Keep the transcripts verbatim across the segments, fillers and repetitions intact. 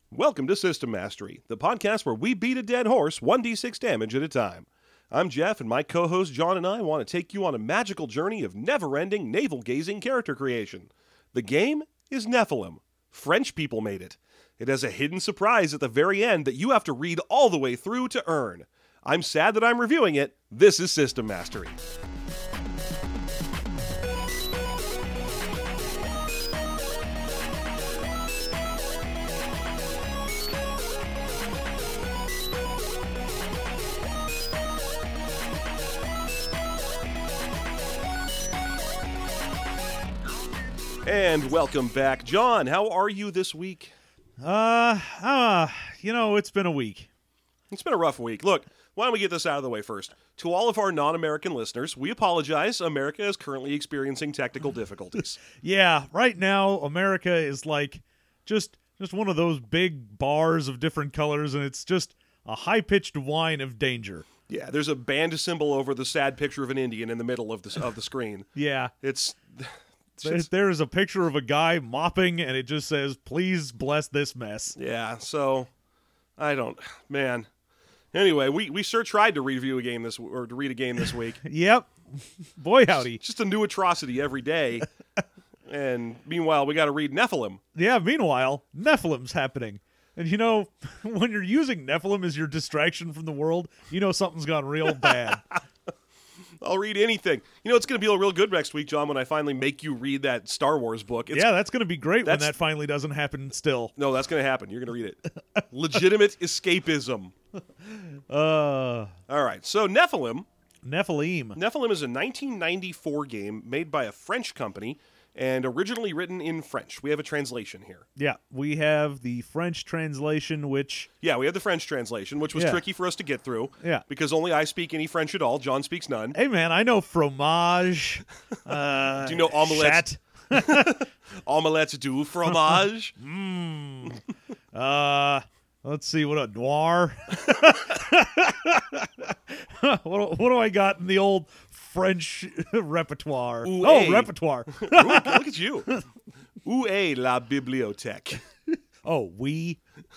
Welcome to System Mastery, the podcast where we beat a dead horse one d six damage at a time. I'm Jeff, and my co-host John and I want to take you on a magical journey of never-ending, navel-gazing character creation. The game is Nephilim. French people made it. It has a hidden surprise at the very end that you have to read all the way through to earn. I'm sad that I'm reviewing it. This is System Mastery. And welcome back. John, how are you this week? Uh, uh, you know, it's been a week. It's been a rough week. Look, why don't we get this out of the way first? To all of our non-American listeners, we apologize. America is currently experiencing technical difficulties. Yeah, right now, America is like just just one of those big bars of different colors, and it's just a high-pitched whine of danger. Yeah, there's a band symbol over the sad picture of an Indian in the middle of the, of the screen. Yeah. It's... There, there is a picture of a guy mopping, and it just says, "Please bless this mess." Yeah, so I don't, man. Anyway, we, we sure tried to review a game this or to read a game this week. Yep, boy howdy. It's just a new atrocity every day. And meanwhile, we got to read Nephilim. Yeah. Meanwhile, Nephilim's happening, and you know, when you're using Nephilim as your distraction from the world, you know something's gone real bad. I'll read anything. You know, it's going to be real good next week, John, when I finally make you read that Star Wars book. It's, yeah, that's going to be great when that's- that finally doesn't happen still. No, that's going to happen. You're going to read it. Legitimate escapism. Uh, All right, so Nephilim. Nephilim. Nephilim is a nineteen ninety-four game made by a French company and originally written in French. We have a translation here. Yeah, we have the French translation, which... Yeah, we have the French translation, which was Yeah. tricky for us to get through. Yeah. Because only I speak any French at all. John speaks none. Hey, man, I know fromage. Uh, Do you know omelette? chat. Omelette du fromage. Mm. Uh, let's see, what a noir. what, what do I got in the old French repertoire? Ooh, oh, hey. repertoire. Ooh, look at you. Où est la bibliothèque? Oh, we.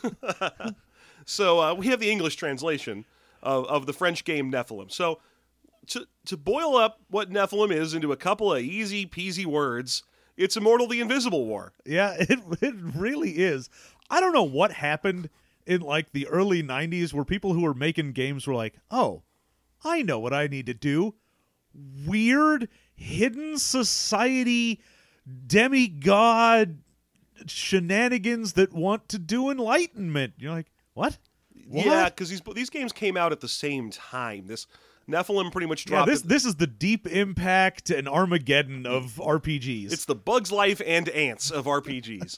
So uh, we have the English translation of, of the French game Nephilim. So to to boil up what Nephilim is into a couple of easy peasy words, it's Immortal the Invisible War. Yeah, it it really is. I don't know what happened in like the early nineties where people who were making games were like, "Oh, I know what I need to do. Weird hidden society demigod shenanigans that want to do enlightenment." You're like, "What?" What? Yeah, because these these games came out at the same time. This Nephilim pretty much Yeah, dropped. this at- this is the Deep Impact and Armageddon of R P Gs. It's the Bugs Life and Ants of R P Gs.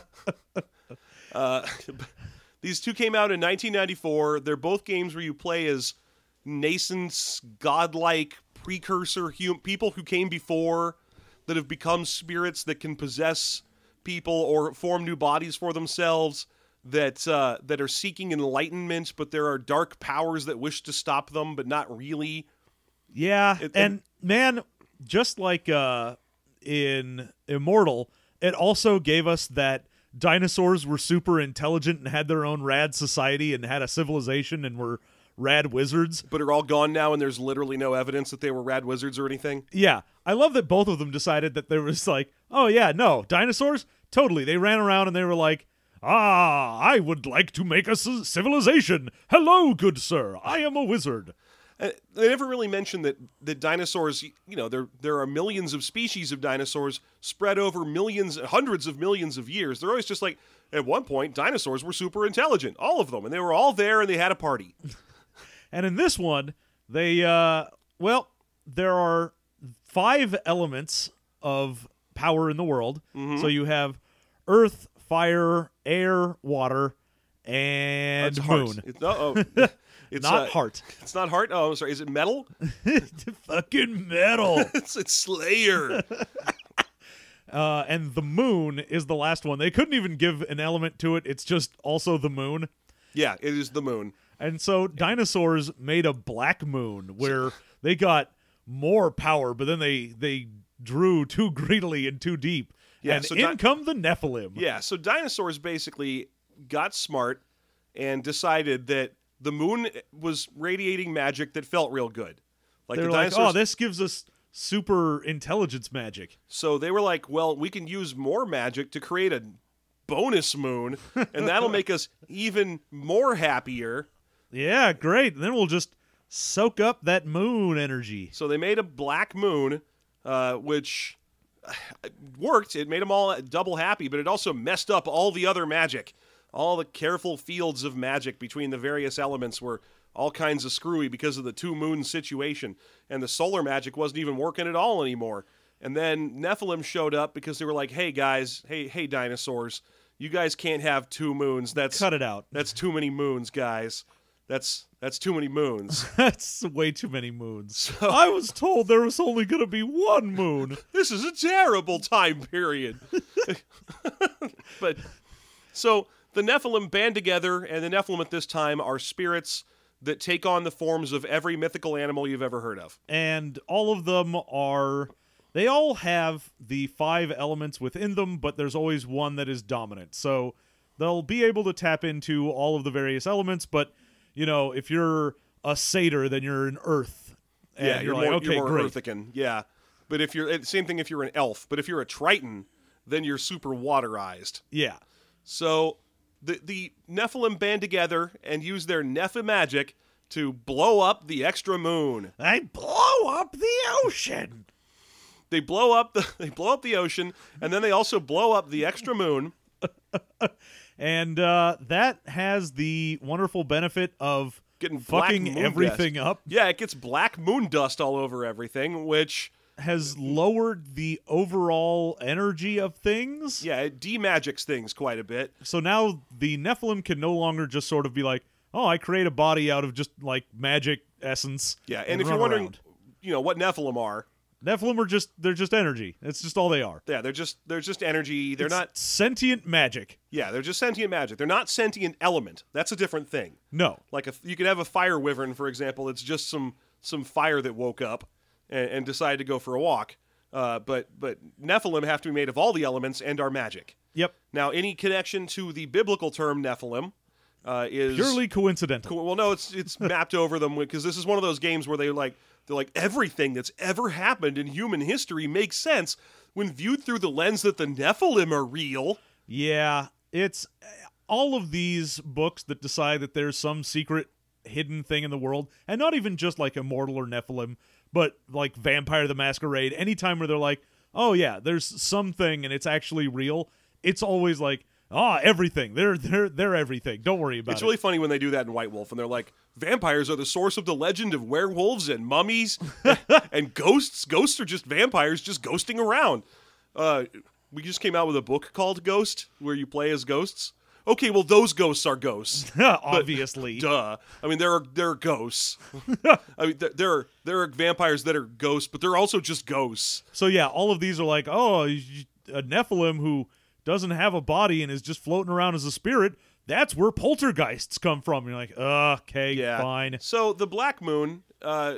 uh, these two came out in nineteen ninety-four. They're both games where you play as nascent, godlike precursor hum- people who came before that have become spirits that can possess people or form new bodies for themselves that uh, that are seeking enlightenment, but there are dark powers that wish to stop them, but not really. Yeah, It- and man, just like uh, in Immortal, it also gave us that dinosaurs were super intelligent and had their own rad society and had a civilization and were rad wizards. But are all gone now, and there's literally no evidence that they were rad wizards or anything. Yeah, I love that both of them decided that there was like, oh yeah, no, dinosaurs? Totally. They ran around and they were like, ah, I would like to make a c- civilization. Hello, good sir. I am a wizard. Uh, they never really mentioned that, that dinosaurs, you know, there there are millions of species of dinosaurs spread over millions, hundreds of millions of years. They're always just like, at one point, dinosaurs were super intelligent, all of them, and they were all there and they had a party. And in this one, they, uh, well, there are five elements of power in the world. Mm-hmm. So you have earth, fire, air, water, and It's moon. heart. It's, oh, it's Not uh, heart. It's not heart. Oh, I'm sorry. Is it metal? Fucking metal. it's it's Slayer. uh, and the moon is the last one. They couldn't even give an element to it. It's just also the moon. Yeah, it is the moon. And so dinosaurs made a black moon where they got more power, but then they they drew too greedily and too deep. Yeah, and so in di- come the Nephilim. Yeah, so dinosaurs basically got smart and decided that the moon was radiating magic that felt real good. Like They're the like, dinosaurs. oh, this gives us super intelligence magic. So they were like, well, we can use more magic to create a bonus moon, and that'll make us even more happier. Yeah, great. And then we'll just soak up that moon energy. So they made a black moon, uh, which worked. It made them all double happy, but it also messed up all the other magic. All the careful fields of magic between the various elements were all kinds of screwy because of the two moon situation, and the solar magic wasn't even working at all anymore. And then Nephilim showed up because they were like, hey guys, hey hey dinosaurs, you guys can't have two moons. That's Cut it out. That's too many moons, guys. That's that's too many moons. That's way too many moons. So- I was told there was only going to be one moon. This is a terrible time period. But so the Nephilim band together, and the Nephilim at this time are spirits that take on the forms of every mythical animal you've ever heard of. And all of them are... They all have the five elements within them, but there's always one that is dominant. So they'll be able to tap into all of the various elements, but, you know, if you're a satyr, then you're an earth. And yeah, you're, you're, like, more, okay, you're more great. Earthican. Yeah, but if you're eh, same thing if you're an elf. But if you're a Triton, then you're super waterized. Yeah. So the the Nephilim band together and use their Nephi magic to blow up the extra moon. They blow up the ocean. They blow up the they blow up the ocean, and then they also blow up the extra moon. And uh, that has the wonderful benefit of Getting black fucking moon everything dust. up. Yeah, it gets black moon dust all over everything, which Has lowered the overall energy of things. yeah, it demagics things quite a bit. So now the Nephilim can no longer just sort of be like, oh, I create a body out of just like magic essence. Yeah, and, if run you're wondering, around. you know what Nephilim are, Nephilim are just they're just energy. It's just all they are. yeah, they're just they're just energy. They're It's not sentient magic. yeah, they're just sentient magic. They're not sentient element. That's a different thing. No. Like if you could have a fire wyvern, for example, it's just some some fire that woke up and, and decided to go for a walk. Uh, but but Nephilim have to be made of all the elements and are magic. Yep. Now, any connection to the biblical term Nephilim uh, is Purely coincidental. Cool. Well, no, it's it's mapped over them because this is one of those games where they like they're like everything that's ever happened in human history makes sense when viewed through the lens that the Nephilim are real. Yeah, it's all of these books that decide that there's some secret hidden thing in the world, and not even just like Immortal or Nephilim, but like Vampire the Masquerade. Anytime where they're like, oh yeah, there's something and it's actually real, it's always like, ah, oh, everything. They're they're they're everything. Don't worry about It's it. really funny when they do that in White Wolf, and they're like, vampires are the source of the legend of werewolves and mummies and ghosts. Ghosts are just vampires just ghosting around. Uh, we just came out with a book called Ghost, where you play as ghosts. Okay, well, those ghosts are ghosts. Obviously. Duh. I mean, there are there are ghosts. I mean, there, there are there are vampires that are ghosts, but they're also just ghosts. So yeah, all of these are like, oh, a Nephilim who doesn't have a body and is just floating around as a spirit. That's where poltergeists come from. You're like, uh, okay, Yeah. fine. So the Black Moon, uh,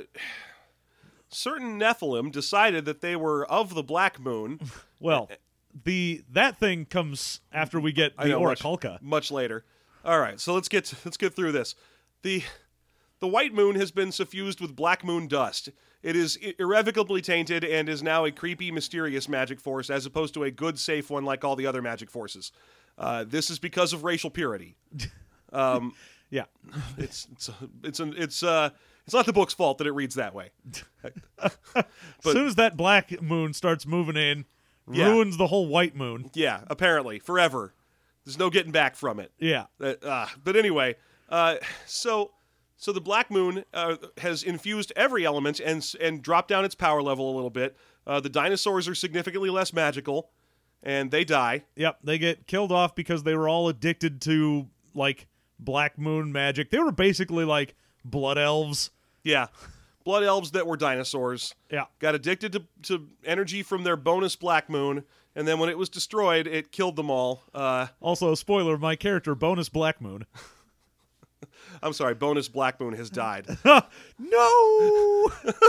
certain Nephilim decided that they were of the Black Moon. Well, the that thing comes after we get I the know, much- Orichalca. Much later. All right, so let's get let's get through this. The the White Moon has been suffused with Black Moon dust. It is i- irrevocably tainted and is now a creepy, mysterious magic force, as opposed to a good, safe one like all the other magic forces. Uh, this is because of racial purity. Um, Yeah. it's it's it's an, it's uh it's not the book's fault that it reads that way. as soon as that black moon starts moving in, Yeah. ruins the whole white moon. Yeah, apparently forever. There's no getting back from it. Yeah. Uh, uh, but anyway, uh, so so the Black Moon uh, has infused every element and s- and dropped down its power level a little bit. Uh, the dinosaurs are significantly less magical, and they die. Yep. They get killed off because they were all addicted to like black moon magic. They were basically like blood elves. Yeah, blood elves that were dinosaurs Yeah. got addicted to, to energy from their bonus Black Moon, and then when it was destroyed, it killed them all. Uh, Also, spoiler, my character, Bonus Black Moon. I'm sorry, bonus Black Moon has died. No!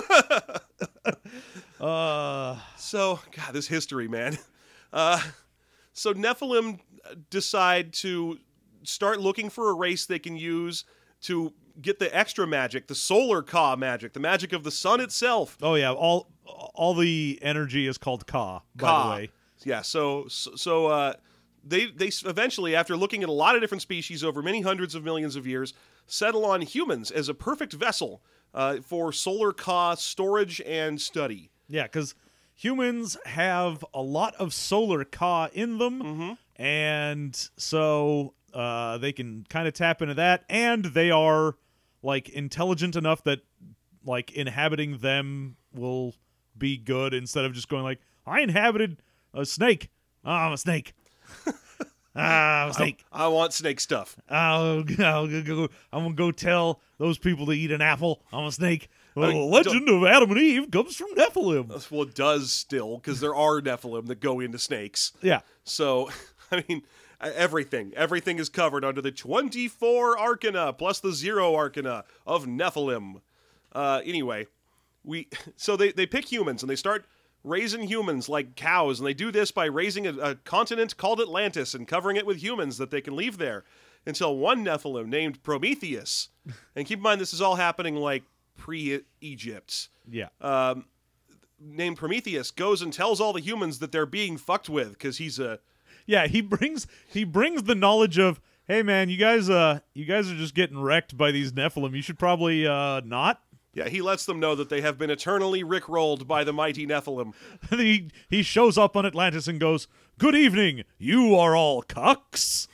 uh, So, God, this history, man. Uh, so Nephilim decide to start looking for a race they can use to get the extra magic, the solar Ka magic, the magic of the sun itself. Oh yeah, all all the energy is called Ka, by Ka. the way. Yeah, so so uh, they they eventually, after looking at a lot of different species over many hundreds of millions of years, settle on humans as a perfect vessel uh, for solar Ka storage and study. Yeah, because humans have a lot of solar Ka in them, Mm-hmm. and so uh, they can kind of tap into that, and they are like intelligent enough that like inhabiting them will be good instead of just going like, I inhabited a snake. Oh, I'm a snake. ah, I'm a snake. I, I want snake stuff. I'll, I'll go, I'm gonna go tell those people to eat an apple. I'm a snake. Well, I mean, the legend of Adam and Eve comes from Nephilim. Well, it does still, because there are Nephilim that go into snakes. Yeah. So, I mean, everything. Everything is covered under the twenty-four arcana, plus the zero arcana of Nephilim. Uh, anyway, we so they, they pick humans, and they start raising humans like cows, and they do this by raising a, a continent called Atlantis and covering it with humans that they can leave there, until one Nephilim named Prometheus, and keep in mind this is all happening like pre-Egypt, Yeah. um, named Prometheus goes and tells all the humans that they're being fucked with, because he's a... Yeah, he brings he brings the knowledge of, hey man, you guys uh you guys are just getting wrecked by these Nephilim. You should probably uh not. Yeah, he lets them know that they have been eternally rickrolled by the mighty Nephilim. he he shows up on Atlantis and goes, "Good evening. You are all cucks."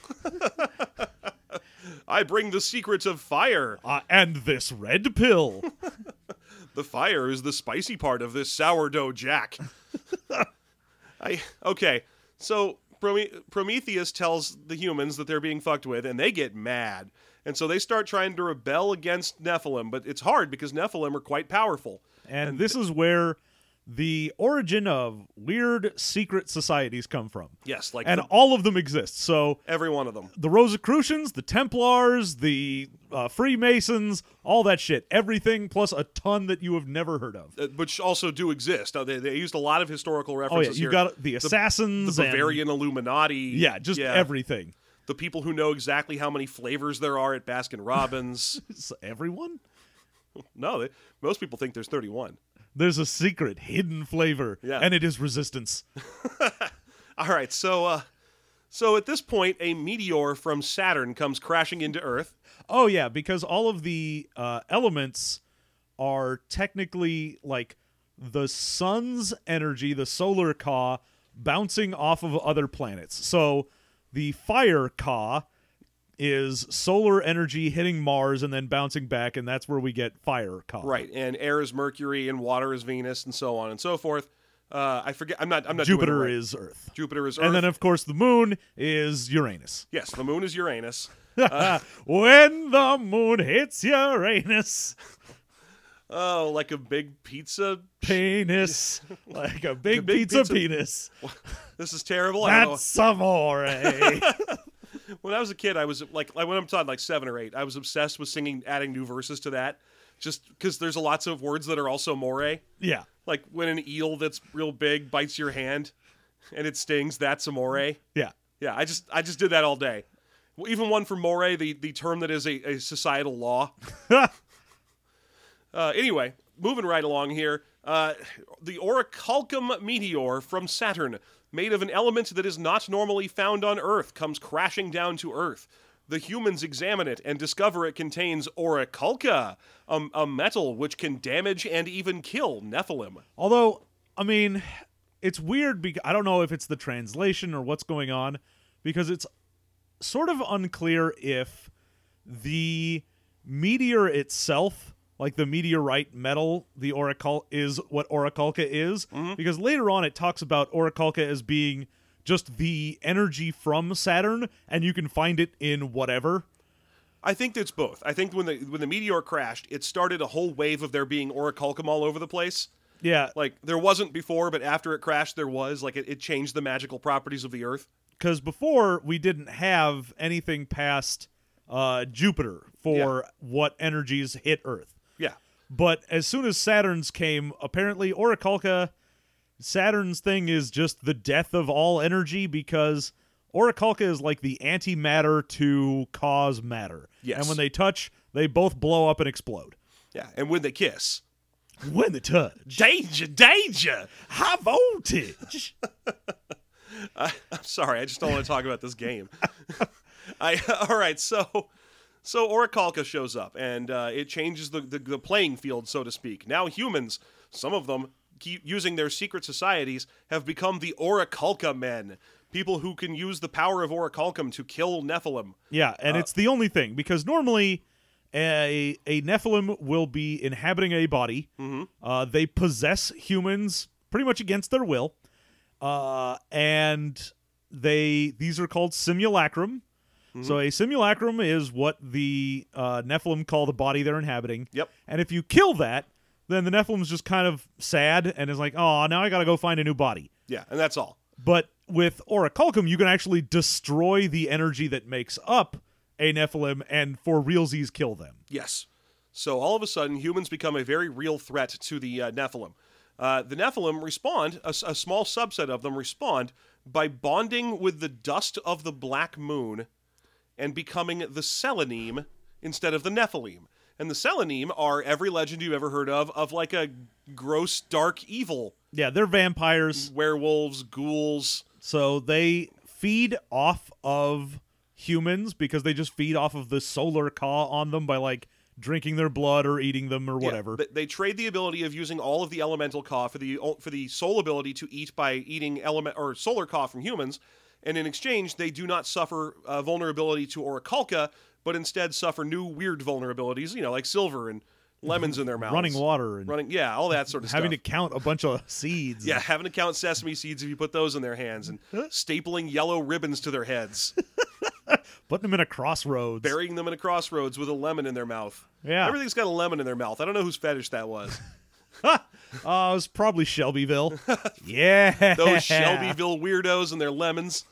I bring the secrets of fire. Uh, and this red pill. The fire is the spicy part of this sourdough jack. I okay, so Prome- Prometheus tells the humans that they're being fucked with, and they get mad. And so they start trying to rebel against Nephilim, but it's hard because Nephilim are quite powerful. And this is where the origin of weird secret societies come from. Yes, like And the- all of them exist. So every one of them. the Rosicrucians, the Templars, the uh, Freemasons, all that shit. Everything plus a ton that you have never heard of. Uh, which also do exist. Now, they, they used a lot of historical Oh, yeah. references You've here. got the Assassins. the and- Bavarian Illuminati. yeah, just everything. The people who know exactly how many flavors there are at Baskin Robbins. It's everyone? No, they, most people think there's thirty-one. There's a secret hidden flavor, Yeah. and it is resistance. All right, so uh, so at this point, a meteor from Saturn comes crashing into Earth. Oh, yeah, because all of the uh, elements are technically like the sun's energy, the solar Ka, bouncing off of other planets. So the fire Ka is solar energy hitting Mars and then bouncing back, and that's where we get fire Ka. Right, and air is Mercury, and water is Venus, and so on and so forth. Uh, I forget. I'm not. I'm not. doing it Jupiter right. is Earth. Jupiter is Earth. And then, of course, the moon is Uranus. yes, the moon is Uranus. When the moon hits Uranus, Oh, like a big pizza. penis, like a big, A big pizza, pizza- penis. This is terrible. I don't know. That's amore. When I was a kid, I was like, like when I'm talking like seven or eight, I was obsessed with singing, adding new verses to that, just because there's lots of words that are also more. Yeah. Like when an eel that's real big bites your hand, and it stings. That's amore. Yeah. Yeah, I just I just did that all day. Well, even one for more, the the term that is a, a societal law. Uh, anyway, moving right along here, uh, the Orichalcum meteor from Saturn, made of an element that is not normally found on Earth, comes crashing down to Earth. The humans examine it and discover it contains Orichalca, a, a metal which can damage and even kill Nephilim. Although, I mean, it's weird because I don't know if it's the translation or what's going on, because it's sort of unclear if the meteor itself, like the meteorite metal, the oracle is what Orichalca is, Mm-hmm. because later on it talks about Orichalca as being just the energy from Saturn, and you can find it in whatever. I think it's both. I think when the when the meteor crashed, it started a whole wave of there being Orichalcum all over the place. Yeah, Like, there wasn't before, but after it crashed, there was. Like, it, it changed the magical properties of the Earth. because before we didn't have anything past uh, Jupiter for what energies hit Earth. Yeah. But as soon as Saturn's came, apparently Orichalca, Saturn's thing is just the death of all energy, because Orichalca is like the antimatter to cause matter. Yes. And when they touch, they both blow up and explode. Yeah, and when they kiss. When they touch. Danger, danger! High voltage! I, I'm sorry, I just don't want to talk about this game. I All right, so so Orichalca shows up, and uh, it changes the, the, the playing field, so to speak. Now humans, some of them, keep using their secret societies, have become the Orichalca men. People who can use the power of Orichalcum to kill Nephilim. Yeah, and Uh, it's the only thing, because normally a, a Nephilim will be inhabiting a body. Mm-hmm. Uh, they possess humans pretty much against their will. Uh, and they these are called simulacrum. Mm-hmm. So a simulacrum is what the uh, Nephilim call the body they're inhabiting. Yep. And if you kill that, then the Nephilim's just kind of sad and is like, oh, now I got to go find a new body. Yeah, and that's all. But with Orichalcum, you can actually destroy the energy that makes up a Nephilim and for realsies kill them. Yes. So all of a sudden, humans become a very real threat to the uh, Nephilim. Uh, the Nephilim respond, a, a small subset of them respond, by bonding with the dust of the Black Moon and becoming the Selenim instead of the Nephilim. And the Selenim are every legend you've ever heard of, of like a gross, dark evil. Yeah, they're vampires. Werewolves, ghouls. So they feed off of humans because they just feed off of the solar caw on them by like drinking their blood or eating them or whatever. Yeah, they, they trade the ability of using all of the elemental caw for the for the soul ability to eat by eating element or solar caw from humans, and in exchange they do not suffer uh, vulnerability to Orichalca, but instead suffer new weird vulnerabilities, you know, like silver and lemons in their mouths, Running water and running, yeah, all that sort of having stuff. to count a bunch of seeds. Yeah, having to count sesame seeds if you put those in their hands, and stapling yellow ribbons to their heads. Putting them in a crossroads. Burying them in a crossroads with a lemon in their mouth. Yeah. Everything's got a lemon in their mouth. I don't know whose fetish that was. uh, it was probably Shelbyville. Yeah. Those Shelbyville weirdos and their lemons.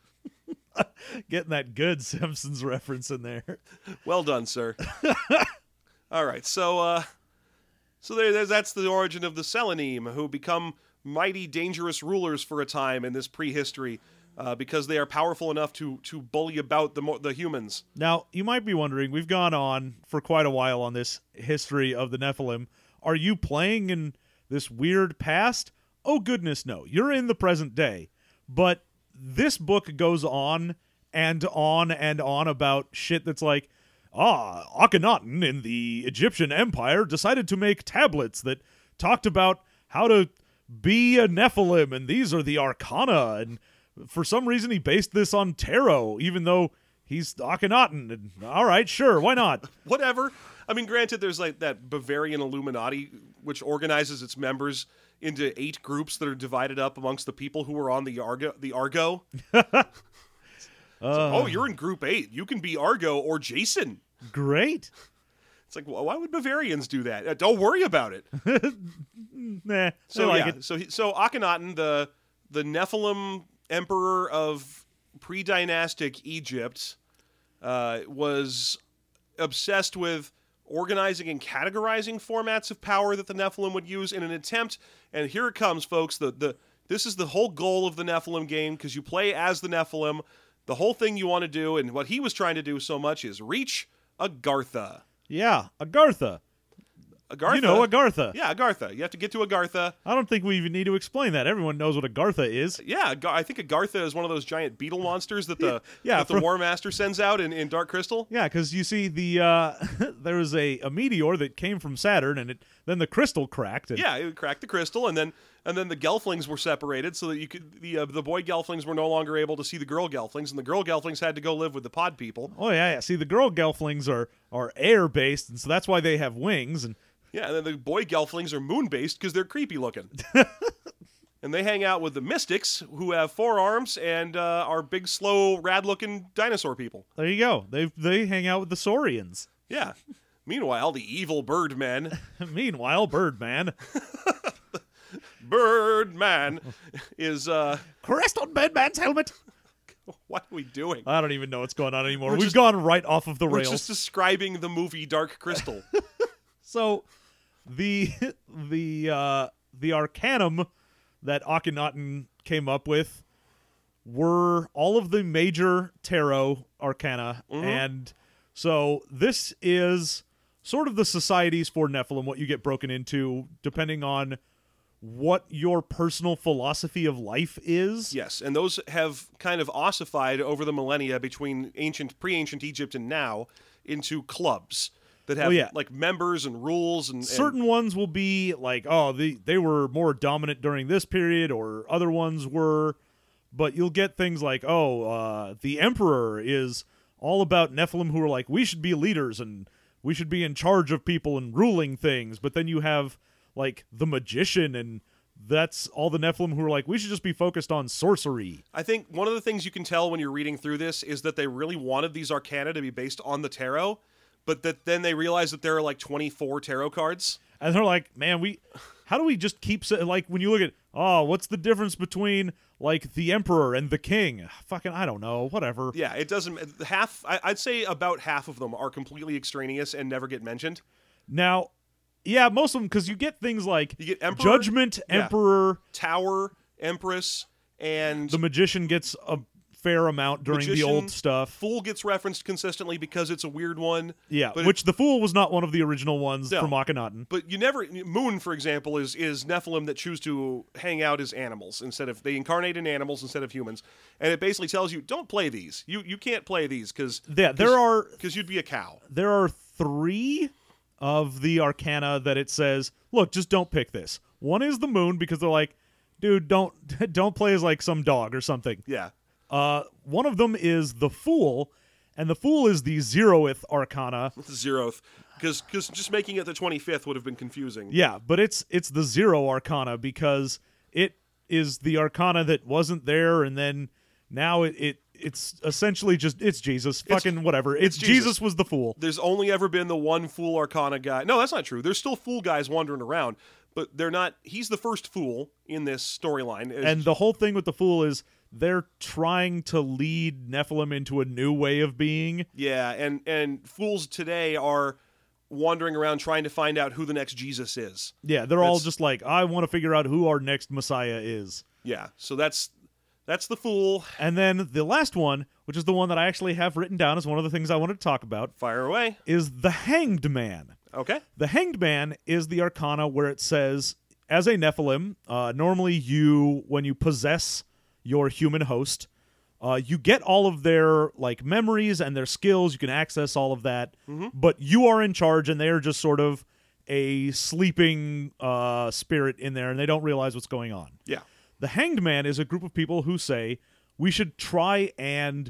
Getting that good Simpsons reference in there. Well done, sir. All right, so uh, so there, there's, that's the origin of the Selenim, who become mighty dangerous rulers for a time in this prehistory. Uh, because they are powerful enough to to bully about the mo- the humans. Now, you might be wondering, we've gone on for quite a while on this history of the Nephilim. Are you playing in this weird past? Oh, goodness, no. You're in the present day. But this book goes on and on and on about shit that's like, ah, Akhenaten in the Egyptian Empire decided to make tablets that talked about how to be a Nephilim, and these are the Arcana, and for some reason, he based this on tarot, even though he's Akhenaten. And, all right, sure, why not? Whatever. I mean, granted, there's like that Bavarian Illuminati, which organizes its members into eight groups that are divided up amongst the people who are on the Argo. The Argo. Uh, So, oh, you're in Group Eight. You can be Argo or Jason. Great. It's like, why would Bavarians do that? Uh, don't worry about it. Nah, So I like yeah, it. so he, so Akhenaten, the the Nephilim emperor of pre-dynastic Egypt, uh, was obsessed with organizing and categorizing formats of power that the Nephilim would use in an attempt. And here it comes, folks. The the this is the whole goal of the Nephilim game, because you play as the Nephilim. The whole thing you want to do, and what he was trying to do so much, is reach Agartha. Yeah, Agartha. Agartha. You know Agartha. Yeah, Agartha. You have to get to Agartha. I don't think we even need to explain that. Everyone knows what Agartha is. Yeah, Agar- I think Agartha is one of those giant beetle monsters that the Yeah, that the from- War Master sends out in, in Dark Crystal. Yeah, because you see, the uh, there was a, a meteor that came from Saturn, and it then the crystal cracked. And, Yeah, it cracked the crystal, and then and then the Gelflings were separated, so that you could the uh, the boy Gelflings were no longer able to see the girl Gelflings, and the girl Gelflings had to go live with the Pod people. Oh yeah, yeah. See, the girl Gelflings are are air based, and so that's why they have wings. And Yeah, and then the boy Gelflings are moon based because they're creepy looking. And they hang out with the Mystics, who have four arms and uh, are big, slow, rad-looking dinosaur people. there you go. They they hang out with the Saurians. Yeah. Meanwhile, the evil Birdmen, Meanwhile, Birdman. Birdman, is uh, Crest on Birdman's helmet. what are we doing? I don't even know what's going on anymore. We're We've just- gone right off of the We're rails. just describing the movie Dark Crystal. So, the the uh, the Arcanum that Akhenaten came up with were all of the major tarot arcana, Mm-hmm. and so this is sort of the societies for Nephilim, what you get broken into depending on what your personal philosophy of life is. Yes, and those have kind of ossified over the millennia between ancient, pre-ancient Egypt and now into clubs that have Oh, yeah. like members and rules and, and Certain ones will be like, oh, they, they were more dominant during this period, or other ones were, but you'll get things like, oh, uh, the Emperor is all about Nephilim who are like, we should be leaders and we should be in charge of people and ruling things, but then you have like the Magician, and that's all the Nephilim who are like, we should just be focused on sorcery. I think one of the things you can tell when you're reading through this is that they really wanted these arcana to be based on the tarot, but that then they realized that there are like twenty-four tarot cards. And they're like, man, we, how do we just keep, sa- like, when you look at, oh, what's the difference between, like, the Emperor and the King? Fucking, I don't know, whatever. Yeah, it doesn't. Half, I- I'd say about half of them are completely extraneous and never get mentioned. Now, yeah, most of them, because you get things like You get Emperor, Judgment, Yeah. Emperor, Tower, Empress, and the Magician gets a fair amount during the Magician, old stuff. Fool gets referenced consistently because it's a weird one. Yeah, but which the Fool was not one of the original ones No. from Akhenaten. But you never Moon, for example, is is Nephilim that choose to hang out as animals instead of they incarnate in animals instead of humans, and it basically tells you don't play these. You you can't play these because Yeah, there are because you'd be a cow. there are three of the Arcana that it says, look, just don't pick this. One is the Moon because they're like, dude, don't don't play as like some dog or something. Yeah, Uh, one of them is the Fool, and the Fool is the zeroth Arcana. it's the zeroth because because just making it the twenty-fifth would have been confusing. Yeah, but it's it's the zero Arcana because it is the Arcana that wasn't there, and then now it, it it's essentially just it's Jesus, fucking whatever. It's, it's Jesus. Jesus was the Fool. There's only ever been the one Fool Arcana guy. No, that's not true. There's still Fool guys wandering around, but they're not. He's the first Fool in this storyline. It's- And the whole thing with the Fool is they're trying to lead Nephilim into a new way of being. Yeah, and and fools today are wandering around trying to find out who the next Jesus is. Yeah, they're all That's- just like, I want to figure out who our next Messiah is. Yeah, so that's that's the fool. And then the last one, which is the one that I actually have written down as one of the things I wanted to talk about, Fire away. is the Hanged Man. Okay. The Hanged Man is the Arcana where it says, as a Nephilim, uh, normally you, when you possess your human host, uh, you get all of their like memories and their skills. You can access all of that, but you are in charge, and they are just sort of a sleeping uh, spirit in there, and they don't realize what's going on. Yeah. The Hanged Man is a group of people who say we should try and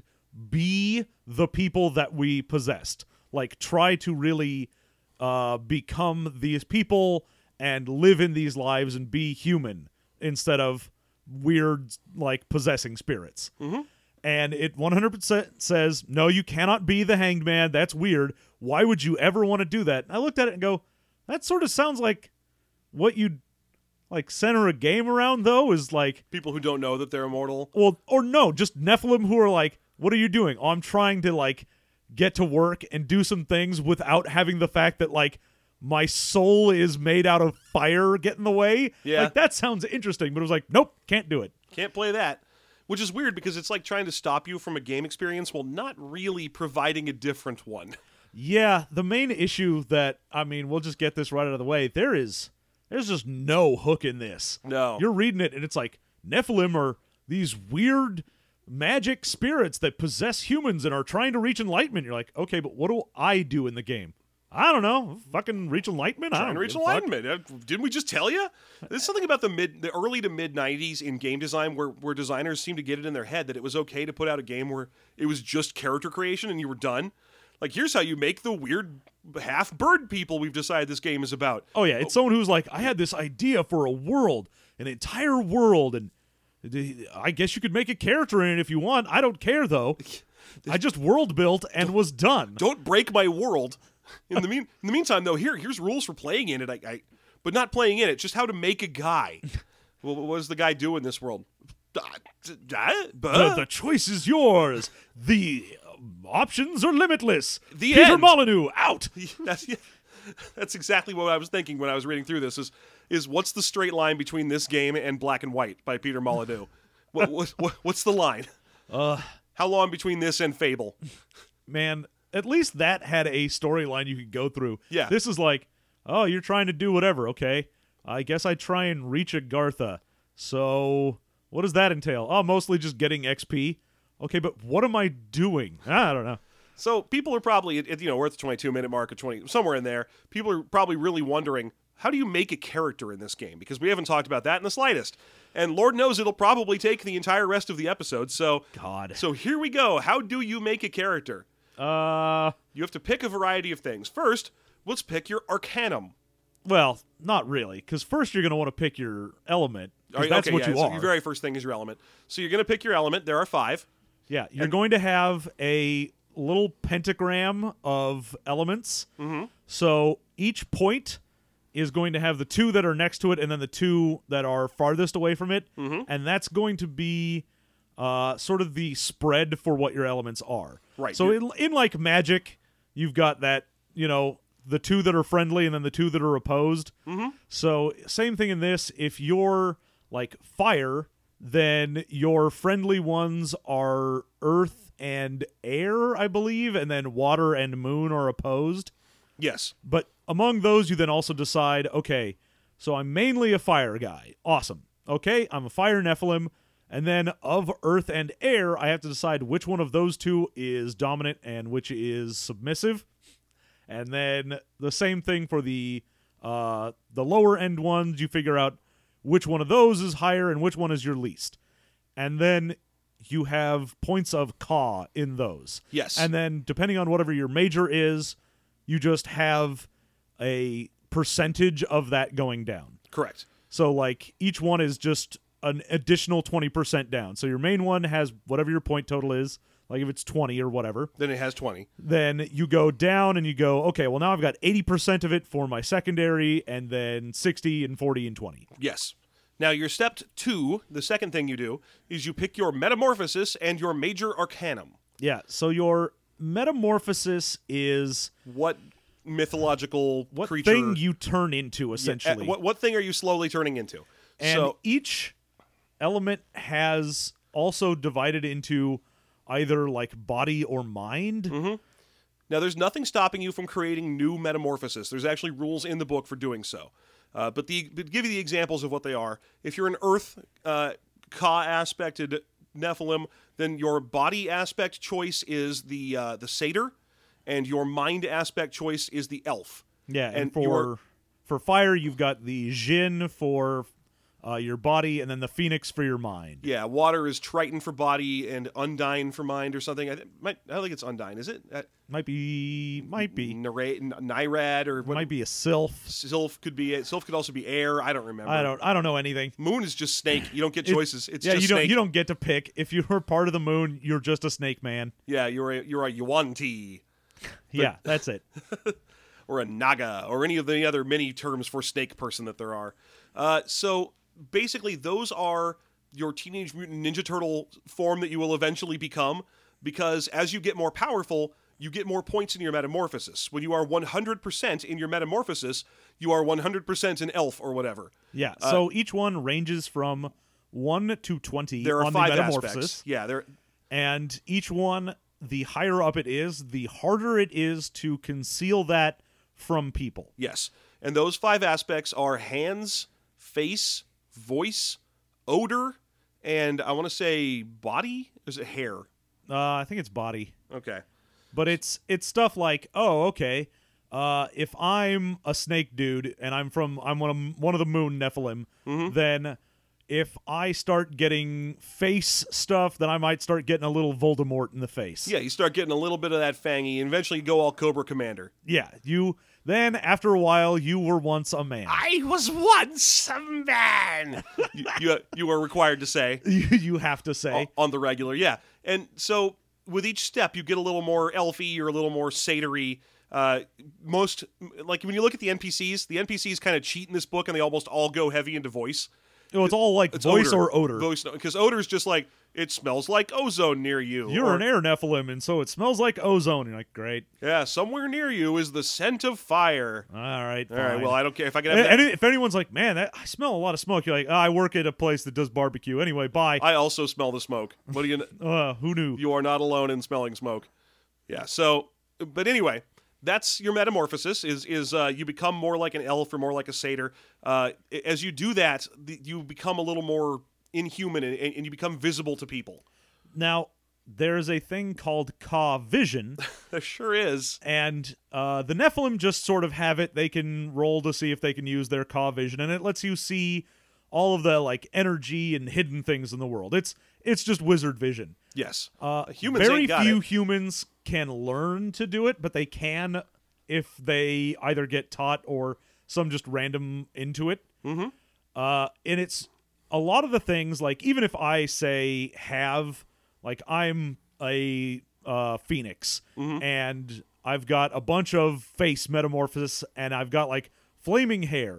be the people that we possessed. Like, try to really uh, become these people and live in these lives and be human instead of weird, like, possessing spirits. Mm-hmm. And it one hundred percent says, no, you cannot be the Hanged Man. That's weird. Why would you ever want to do that? And I looked at it and go, that sort of sounds like what you'd like center a game around, though, is like, People who don't know that they're immortal. well, or no, just Nephilim who are like, what are you doing? Oh, I'm trying to like get to work and do some things without having the fact that like my soul is made out of fire get in the way. Yeah. Like, that sounds interesting, but it was like, nope, can't do it. Can't play that. Which is weird because it's like trying to stop you from a game experience while not really providing a different one. Yeah, the main issue that, I mean, we'll just get this right out of the way. There is, there's just no hook in this. No. You're reading it and it's like, Nephilim are these weird magic spirits that possess humans and are trying to reach enlightenment. You're like, okay, but what do I do in the game? I don't know. Fucking reach enlightenment? I Trying don't to reach give a fuck. enlightenment. Uh, Didn't we just tell you? There's something about the mid, the early to mid nineties in game design where, where designers seem to get it in their head that it was okay to put out a game where it was just character creation and you were done. Like, here's how you make the weird half bird people we've decided this game is about. Oh, yeah. It's someone who's like, I had this idea for a world, an entire world, and I guess you could make a character in it if you want. I don't care, though. I just world built and was done. Don't break my world. In the mean, in the meantime, though, here here's rules for playing in it. I, I but not playing in it. Just how to make a guy. Well, what does the guy do in this world? Uh, uh, The, the choice is yours. The um, options are limitless. The Peter end. Molyneux, out. That's, yeah, that's exactly what I was thinking when I was reading through this. Is is what's the straight line between this game and Black and White by Peter Molyneux? what, what, what, what's the line? Uh, How long between this and Fable? man, at least that had a storyline you could go through. Yeah. This is like, oh, you're trying to do whatever, okay. I guess I try and reach Agartha. So, what does that entail? Oh, mostly just getting X P. Okay, but what am I doing? I don't know. So people are probably, at, you know, we're at the twenty-two minute mark or twenty, somewhere in there. People are probably really wondering, how do you make a character in this game? Because we haven't talked about that in the slightest. And Lord knows it'll probably take the entire rest of the episode. So, God. So here we go. How do you make a character? Uh, You have to pick a variety of things. First, let's pick your Arcanum. well, not really, because first you're going to want to pick your element. 'Cause Right, that's okay, what yeah, you so are. your very first thing is your element. So you're going to pick your element. There are five. Yeah, you're going to have a little pentagram of elements. Mm-hmm. So each point is going to have the two that are next to it and then the two that are farthest away from it. Mm-hmm. And that's going to be uh, sort of the spread for what your elements are. Right. So in, in like Magic, you've got that, you know, the two that are friendly and then the two that are opposed. Mm-hmm. So same thing in this. If you're like fire, then your friendly ones are earth and air, I believe, and then water and moon are opposed. Yes. But among those, you then also decide, okay, so I'm mainly a fire guy. Awesome. Okay, I'm a fire Nephilim. And then of earth and air, I have to decide which one of those two is dominant and which is submissive. And then the same thing for the uh, the lower end ones. You figure out which one of those is higher and which one is your least. And then you have points of Ka in those. Yes. And then depending on whatever your major is, you just have a percentage of that going down. Correct. So like each one is just an additional twenty percent down. So your main one has whatever your point total is, like if it's twenty or whatever. Then it has twenty. Then you go down and you go, okay, well now I've got eighty percent of it for my secondary and then sixty and forty and twenty. Yes. Now, your step two, the second thing you do, is you pick your Metamorphosis and your Major Arcanum. Yeah, so your Metamorphosis is What mythological what creature... thing you turn into, essentially. Uh, what, what thing are you slowly turning into? And so, each element has also divided into either like body or mind. Mm-hmm. Now, there's nothing stopping you from creating new Metamorphosis. There's actually rules in the book for doing so. Uh, but the but give you the examples of what they are. If you're an Earth uh, Ka-aspected Nephilim, then your body aspect choice is the uh, the Satyr, and your mind aspect choice is the Elf. Yeah, and, And for your- for fire, you've got the Jinn for uh, your body, and then the Phoenix for your mind. Yeah, water is Triton for body and Undyne for mind or something. I, th- might, I don't think it's Undyne, is it? Uh, Might be, might be, Nira- N- Nyrad or what? might be a Sylph. Sylph could be. Sylph could also be air. I don't remember. I don't, I don't know anything. Moon is just snake. You don't get It- choices. It's yeah, just you don't, snake. you don't get to pick. If you're part of the moon, you're just a snake man. Yeah, you're a you're a Yuan-Ti Yeah, that's it. or a Naga or any of the other many terms for snake person that there are. Uh, so basically, those are your Teenage Mutant Ninja Turtle form that you will eventually become. Because as you get more powerful, you get more points in your Metamorphosis. When you are one hundred percent in your Metamorphosis, you are one hundred percent an elf or whatever. Yeah. Uh, So each one ranges from one to twenty There are on five the Metamorphosis. aspects. Yeah, there. And each one, the higher up it is, the harder it is to conceal that from people. Yes. And those five aspects are hands, face, voice, odor, and I want to say body? Is it hair? Uh, I think it's body. Okay. But it's it's stuff like, oh, okay, uh, if I'm a snake dude and I'm from I'm one of one of the moon Nephilim, Mm-hmm. then if I start getting face stuff, then I might start getting a little Voldemort in the face. Yeah, you start getting a little bit of that fangy, and eventually you go all Cobra Commander. Yeah. You then after a while you were once a man. I was once a man. you, you you are required to say you, you have to say. on the regular, yeah. And so with each step, you get a little more elfy or a little more satyry. Uh, most like when you look at the N P Cs, the N P Cs kind of cheat in this book, and they almost all go heavy into voice. Oh, it's all like It's voice or odor. Voice, because odor is just like, it smells like ozone near you. You're or, an air Nephilim, and so it smells like ozone. You're like, great. Yeah, somewhere near you is the scent of fire. All right, All right, fine. well, I don't care if I can have And- that. and if anyone's like, man, that, I smell a lot of smoke, you're like, oh, I work at a place that does barbecue. Anyway, bye. I also smell the smoke. What do you kn- Uh, who knew? You are not alone in smelling smoke. Yeah, so, but anyway, that's your metamorphosis, is is uh, you become more like an elf or more like a satyr. Uh, as you do that, the, you become a little more inhuman, and, and you become visible to people. Now, there's a thing called Ka Vision, There sure is. and uh, the Nephilim just sort of have it. They can roll to see if they can use their Ka Vision, and it lets you see all of the like energy and hidden things in the world. It's it's just wizard vision. Yes. Uh, Humans very ain't got few it. humans can learn to do it, but they can if they either get taught or some just random into it. Mm-hmm. Uh, and it's a lot of the things, like even if I say have, like I'm a uh, phoenix Mm-hmm. and I've got a bunch of face metamorphosis and I've got like flaming hair.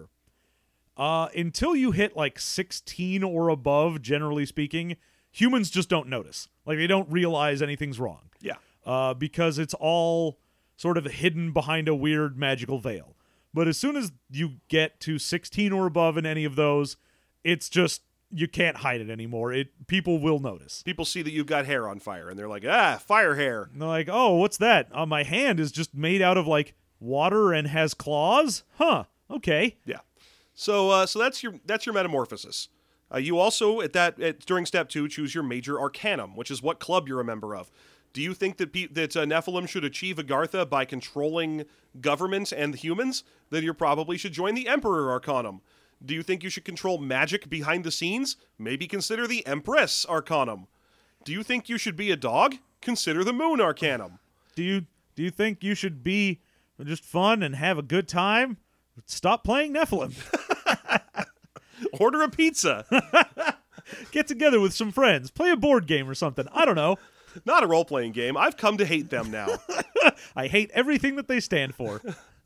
Uh, until you hit like sixteen or above, generally speaking, humans just don't notice. Like they don't realize anything's wrong. Yeah. Uh, because it's all sort of hidden behind a weird magical veil. But as soon as you get to sixteen or above in any of those, it's just you can't hide it anymore. It people will notice. People see that you've got hair on fire, and they're like, ah, fire hair. And they're like, "Oh, what's that? Uh, my hand is just made out of like water and has claws? Huh? Okay." Yeah. So, uh, so that's your that's your metamorphosis. Uh, you also at that at, during step two choose your major arcanum, which is what club you're a member of. Do you think that pe- that uh, Nephilim should achieve Agartha by controlling government and humans? Then you probably should join the Emperor Arcanum. Do you think you should control magic behind the scenes? Maybe consider the Empress Arcanum. Do you think you should be a dog? Consider the Moon Arcanum. Do you do you think you should be just fun and have a good time? Stop playing Nephilim. Order a pizza. Get together with some friends. Play a board game or something. I don't know. Not a role-playing game. I've come to hate them now. I hate everything that they stand for.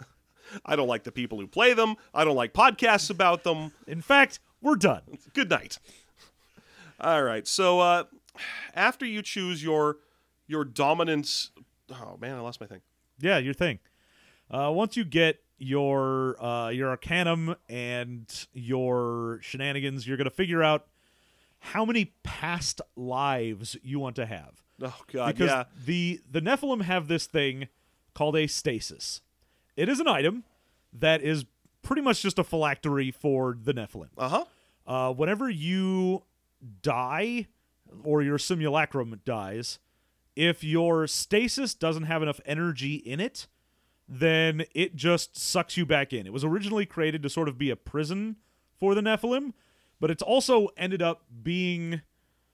I don't like the people who play them. I don't like podcasts about them. In fact, we're done. Good night. All right. So uh, after you choose your your dominant, oh man, I lost my thing. Yeah, your thing. Uh, once you get your uh, your Arcanum and your shenanigans, you're going to figure out how many past lives you want to have. Oh god, Because yeah. the the Nephilim have this thing called a stasis. It is an item that is pretty much just a phylactery for the Nephilim. Uh-huh. Uh, whenever you die or your simulacrum dies, if your stasis doesn't have enough energy in it, then it just sucks you back in. It was originally created to sort of be a prison for the Nephilim, but it's also ended up being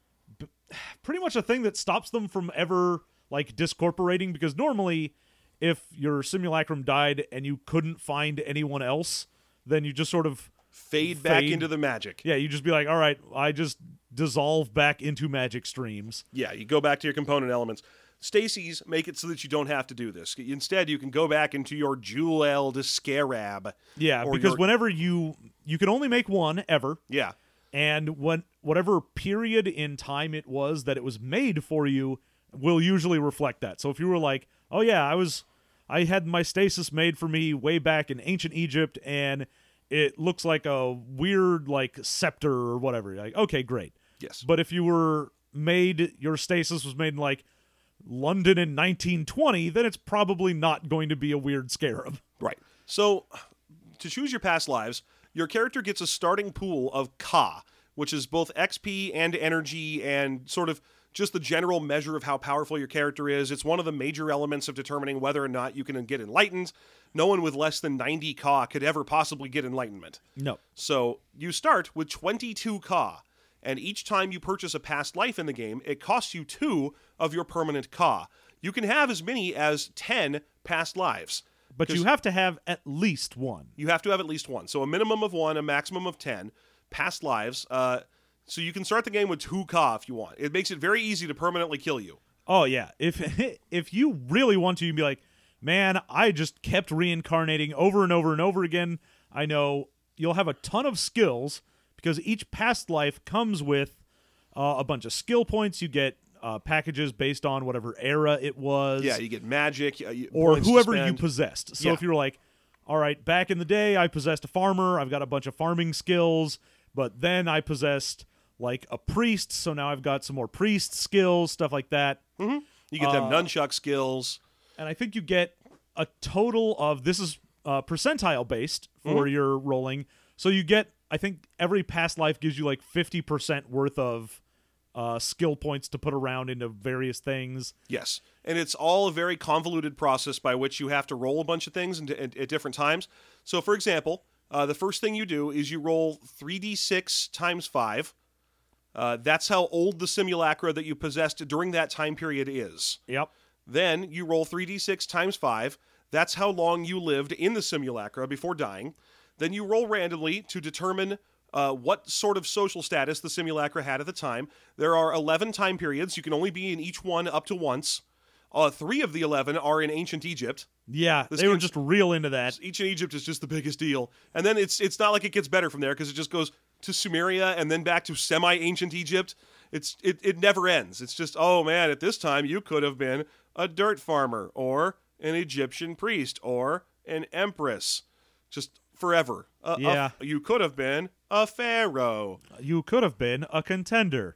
b- pretty much a thing that stops them from ever like discorporating, because normally if your simulacrum died and you couldn't find anyone else, then you just sort of Fade back Fade. into the magic. yeah, you just be like, all right, I just dissolve back into magic streams. Yeah, you go back to your component elements. Stacies make it so that you don't have to do this. Instead, you can go back into your Jewel de Scarab. Yeah, Or because your- whenever you you can only make one ever, Yeah. and when whatever period in time it was that it was made for you will usually reflect that. So if you were like, oh yeah, I was I had my stasis made for me way back in ancient Egypt and it looks like a weird like scepter or whatever, you're like, okay, great. Yes. But if you were made your stasis was made in like London in nineteen twenty, then it's probably not going to be a weird scarab. Right. So, to choose your past lives, your character gets a starting pool of Ka, which is both X P and energy and sort of just the general measure of how powerful your character is. It's one of the major elements of determining whether or not you can get enlightened. No one with less than ninety Ka could ever possibly get enlightenment. No. So, you start with twenty-two Ka, and each time you purchase a past life in the game, it costs you two of your permanent Ka. You can have as many as ten past lives. But you have to have at least one. You have to have at least one. So a minimum of one, a maximum of ten past lives. Uh, so you can start the game with two Ka if you want. It makes it very easy to permanently kill you. Oh yeah, if if you really want to, you'd be like, man, I just kept reincarnating over and over and over again. I know you'll have a ton of skills because each past life comes with uh, a bunch of skill points. You get uh, packages based on whatever era it was. Yeah, you get magic. Uh, you, or points to whoever you spend. possessed. So Yeah. if you're like, all right, back in the day, I possessed a farmer. I've got a bunch of farming skills. But then I possessed like a priest. So now I've got some more priest skills, stuff like that. Mm-hmm. You get them Uh, nunchuck skills. And I think you get a total of, this is uh, percentile based for Mhm. your rolling. So you get, I think every past life gives you like fifty percent worth of uh, skill points to put around into various things. Yes, and it's all a very convoluted process by which you have to roll a bunch of things at, at, at different times. So, for example, uh, the first thing you do is you roll three d six times five. Uh, that's how old the simulacra that you possessed during that time period is. Yep. Then you roll three d six times five. That's how long you lived in the simulacra before dying. Then you roll randomly to determine uh, what sort of social status the simulacra had at the time. There are eleven time periods. You can only be in each one up to once. Uh, three of the eleven are in ancient Egypt. Yeah, This they were game's- just real into that. Ancient Egypt is just the biggest deal. And then it's it's not like it gets better from there because it just goes to Sumeria and then back to semi-ancient Egypt. It's it, it never ends. It's just, oh man, at this time you could have been a dirt farmer or an Egyptian priest or an empress. Just forever. A- a- Yeah. you could have been a pharaoh. You could have been a contender.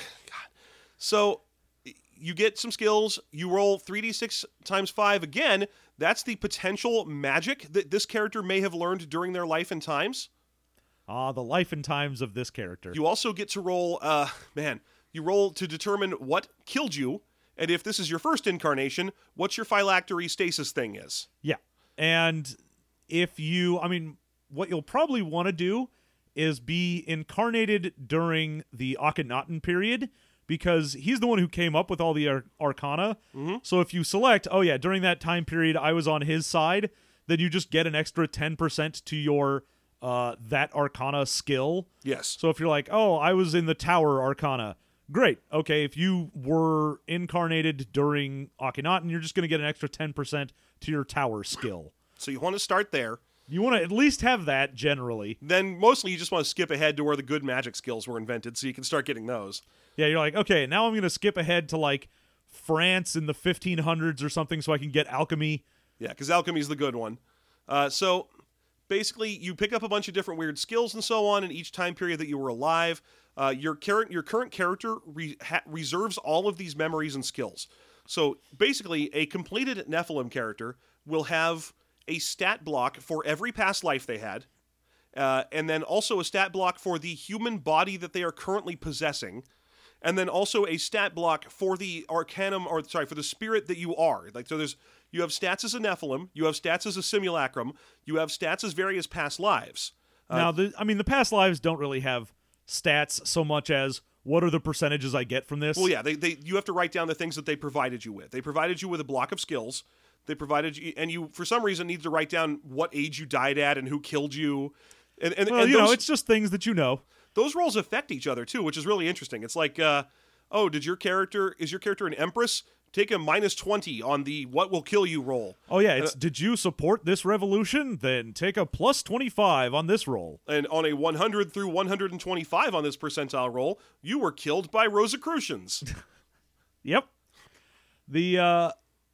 So you get some skills. You roll three d six times five again. That's the potential magic that this character may have learned during their life and times. Ah, the life and times of this character. You also get to roll, uh, man, you roll to determine what killed you, and if this is your first incarnation, what your phylactery stasis thing is. Yeah. And if you, I mean, what you'll probably want to do is be incarnated during the Akhenaten period, because he's the one who came up with all the ar- arcana. Mhm. So if you select, oh yeah, during that time period I was on his side, then you just get an extra ten percent to your uh, that arcana skill. Yes. So if you're like, oh, I was in the Tower Arcana, great. Okay, if you were incarnated during Akhenaten, you're just going to get an extra ten percent to your Tower skill. So you want to start there. You want to at least have that generally. Then mostly you just want to skip ahead to where the good magic skills were invented so you can start getting those. Yeah, you're like, okay, now I'm going to skip ahead to like France in the fifteen hundreds or something so I can get alchemy. Yeah, because alchemy's the good one. Uh, so basically, you pick up a bunch of different weird skills and so on in each time period that you were alive. Uh, your, current your current character re- ha- reserves all of these memories and skills. So basically, a completed Nephilim character will have a stat block for every past life they had, uh, and then also a stat block for the human body that they are currently possessing, and then also a stat block for the arcanum, or sorry, for the spirit that you are. Like, so there's you have stats as a Nephilim, you have stats as a simulacrum, you have stats as various past lives. Uh, now, the, I mean, the past lives don't really have stats so much as what are the percentages I get from this. Well, yeah, they, they you have to write down the things that they provided you with. They provided you with a block of skills. They provided you, and you for some reason need to write down what age you died at and who killed you. And and, Well, and you those, know, it's just things that you know. those roles affect each other too, which is really interesting. It's like, uh, oh, did your character is your character an empress? Take a minus twenty on the what will kill you roll. Oh, yeah, it's did you support this revolution? Then take a plus twenty-five on this roll. And on a one hundred through one hundred twenty-five on this percentile roll, you were killed by Rosicrucians. Yep. The, uh,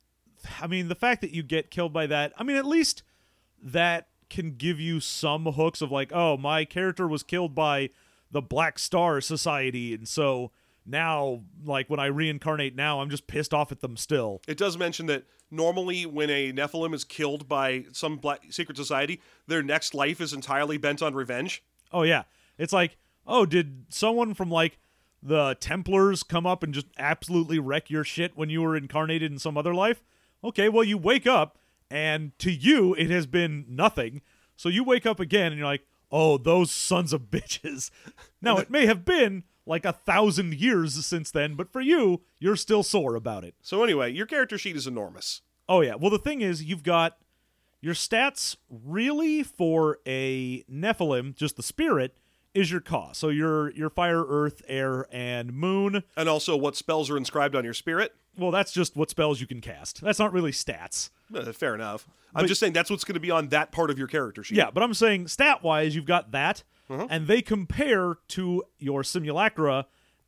I mean, the fact that you get killed by that, I mean, at least that can give you some hooks of like, oh, my character was killed by the Black Star Society, and so now, like, when I reincarnate now, I'm just pissed off at them still. It does mention that normally when a Nephilim is killed by some black secret society, their next life is entirely bent on revenge. Oh, yeah. It's like, oh, did someone from, like, the Templars come up and just absolutely wreck your shit when you were incarnated in some other life? Okay, well, you wake up, and to you, it has been nothing. So you wake up again, and you're like, oh, those sons of bitches. Now, it may have been like a thousand years since then, but for you, you're still sore about it. So anyway, your character sheet is enormous. Oh, yeah. Well, the thing is, you've got your stats really for a Nephilim, just the spirit, is your Ka. So your your fire, earth, air, and moon. And also what spells are inscribed on your spirit. Well, that's just what spells you can cast. That's not really stats. Uh, fair enough. I'm But- just saying that's what's going to be on that part of your character sheet. Yeah, but I'm saying stat-wise, you've got that, Uh-huh. and they compare to your simulacra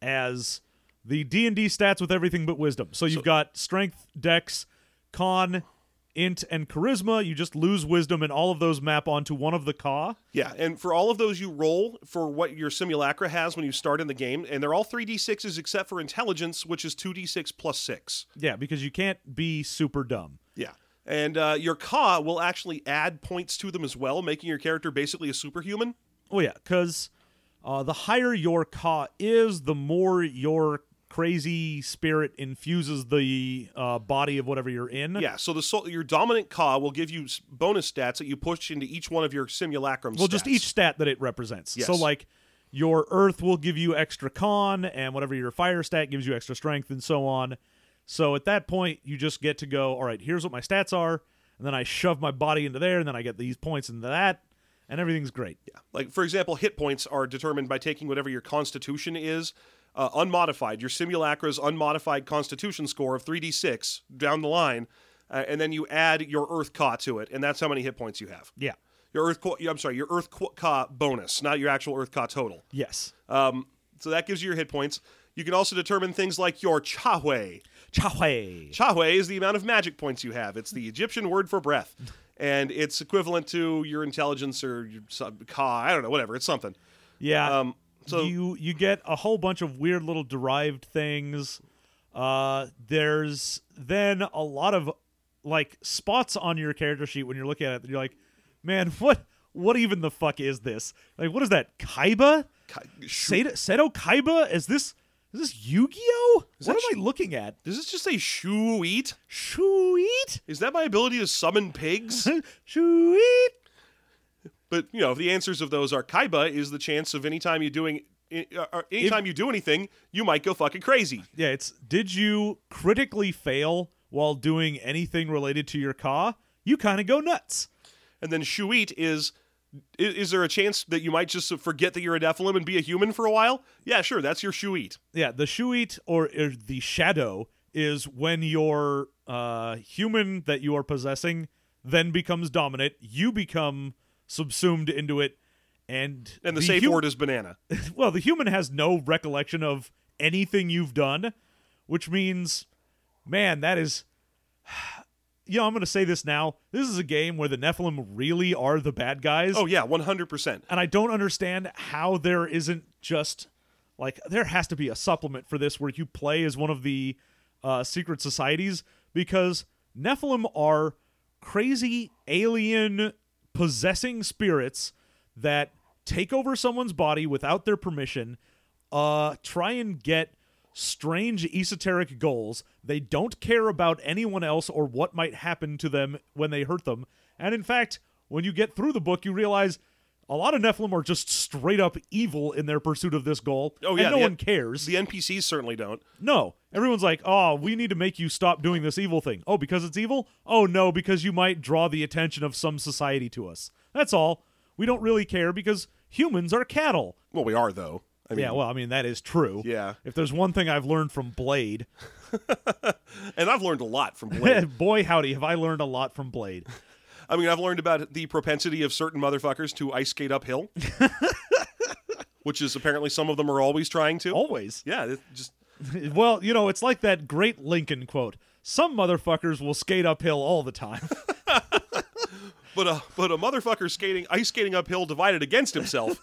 as the D and D stats with everything but wisdom. So you've got strength, dex, con, int, and charisma. You just lose wisdom, and all of those map onto one of the Ka. Yeah, and for all of those you roll for what your simulacra has when you start in the game, and they're all three d sixes except for intelligence, which is two d six plus six. Yeah, because you can't be super dumb. Yeah. And uh, your Ka will actually add points to them as well, making your character basically a superhuman. Oh yeah, because uh, the higher your Ka is, the more your crazy spirit infuses the uh, body of whatever you're in. Yeah, so the soul, your dominant Ka will give you s- bonus stats that you push into each one of your simulacrum Well, stats. just each stat that it represents. Yes. So, like, your Earth will give you extra con, and whatever your Fire stat gives you extra strength, and so on. So at that point, you just get to go, all right, here's what my stats are, and then I shove my body into there, and then I get these points into that, and everything's great. Yeah. Like, for example, hit points are determined by taking whatever your constitution is, uh, unmodified, your simulacra's unmodified constitution score of three d six down the line, uh, and then you add your Earth Ka to it, and that's how many hit points you have. Yeah. Your Earth, Ka- I'm sorry, your Earth Ka bonus, not your actual Earth Ka total. Yes. Um, so that gives you your hit points. You can also determine things like your Chahui. Chahui. Chahui is the amount of magic points you have. It's the Egyptian word for breath, and it's equivalent to your intelligence or your sub- Ka. I don't know, whatever. It's something. Yeah. Um, so you you get a whole bunch of weird little derived things. Uh, there's then a lot of like spots on your character sheet when you're looking at it. That you're like, man, what what even the fuck is this? Like, what is that? Kaiba? Ka- Seto, Seto Kaiba? Is this is this Yu-Gi-Oh? Is What that am I looking at? Does this just say Shuit? Sweet, Is that my ability to summon pigs? sweet. But you know, the answers of those are Kaiba is the chance of anytime you doing uh, uh, anytime you do anything, you might go fucking crazy. Yeah, it's did you critically fail while doing anything related to your Ka? You kind of go nuts. And then Shuit is, is is there a chance that you might just forget that you're a Nephilim and be a human for a while? Yeah, sure, that's your Shuit. Yeah, the Shuit or, or the Shadow is when your uh, human that you are possessing then becomes dominant. You become subsumed into it, and And the, safe hu- word is banana. well, the human has no recollection of anything you've done, which means, man, that is. You know, I'm going to say this now. This is a game where the Nephilim really are the bad guys. Oh yeah, one hundred percent. And I don't understand how there isn't just like there has to be a supplement for this where you play as one of the uh, secret societies, because Nephilim are crazy alien possessing spirits that take over someone's body without their permission, uh, try and get strange esoteric goals. They don't care about anyone else or what might happen to them when they hurt them. And in fact, when you get through the book, you realize a lot of Nephilim are just straight up evil in their pursuit of this goal. Oh yeah, and no the- one cares. The N P Cs certainly don't. No. Everyone's like, oh, we need to make you stop doing this evil thing. Oh, because it's evil? Oh, no, because you might draw the attention of some society to us. That's all. We don't really care because humans are cattle. Well, we are though. I mean, Yeah, well, I mean, that is true. yeah. If there's one thing I've learned from Blade, And I've learned a lot from Blade. boy, howdy, have I learned a lot from Blade. I mean, I've learned about the propensity of certain motherfuckers to ice skate uphill, which is apparently some of them are always trying to. Always. Yeah, it just Well, you know, it's like that great Lincoln quote. Some motherfuckers will skate uphill all the time. but a but a motherfucker skating ice skating uphill divided against himself.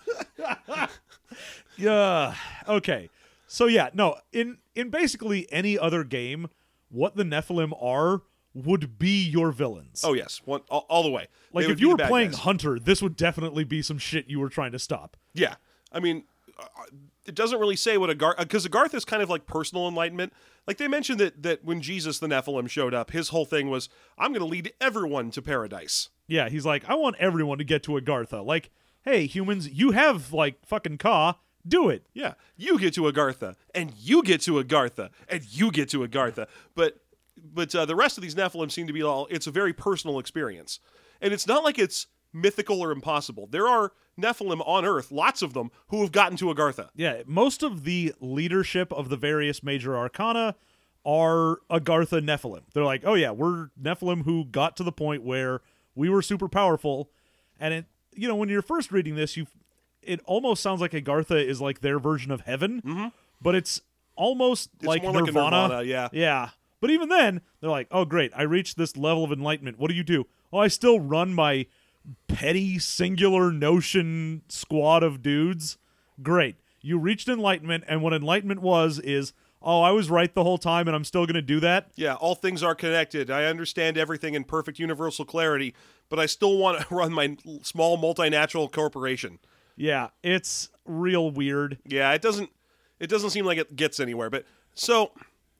Yeah. Okay. So yeah, no, in in basically any other game, what the Nephilim are would be your villains. Oh yes, one all, all the way. like They would if be you the were bad playing guys. Hunter, this would definitely be some shit you were trying to stop. Yeah, I mean, uh, it doesn't really say what a Garth because a Garth is kind of like personal enlightenment. Like they mentioned that that when Jesus the Nephilim showed up, his whole thing was, "I'm going to lead everyone to paradise." Yeah, he's like, I want everyone to get to Agartha. Like, hey, humans, you have like fucking Ka, do it. Yeah, you get to Agartha, and you get to Agartha, and you get to Agartha. But but uh, the rest of these Nephilim seem to be all. It's a very personal experience, and it's not like it's mythical or impossible. There are Nephilim on Earth, lots of them, who have gotten to Agartha. Yeah, most of the leadership of the various major arcana are Agartha Nephilim. They're like, oh yeah, we're Nephilim who got to the point where we were super powerful. And it, you know, when you're first reading this, you, it almost sounds like Agartha is like their version of heaven, mm-hmm. but it's almost It's like more Nirvana. like a Nirvana, yeah. Yeah. But even then, they're like, oh great, I reached this level of enlightenment. What do you do? Oh, I still run my petty singular notion squad of dudes. Great. You reached enlightenment, and what enlightenment was is, oh, I was right the whole time, and I'm still going to do that? Yeah, all things are connected. I understand everything in perfect universal clarity, but I still want to run my small multinational corporation. Yeah, it's real weird. Yeah, it doesn't it doesn't seem like it gets anywhere. But so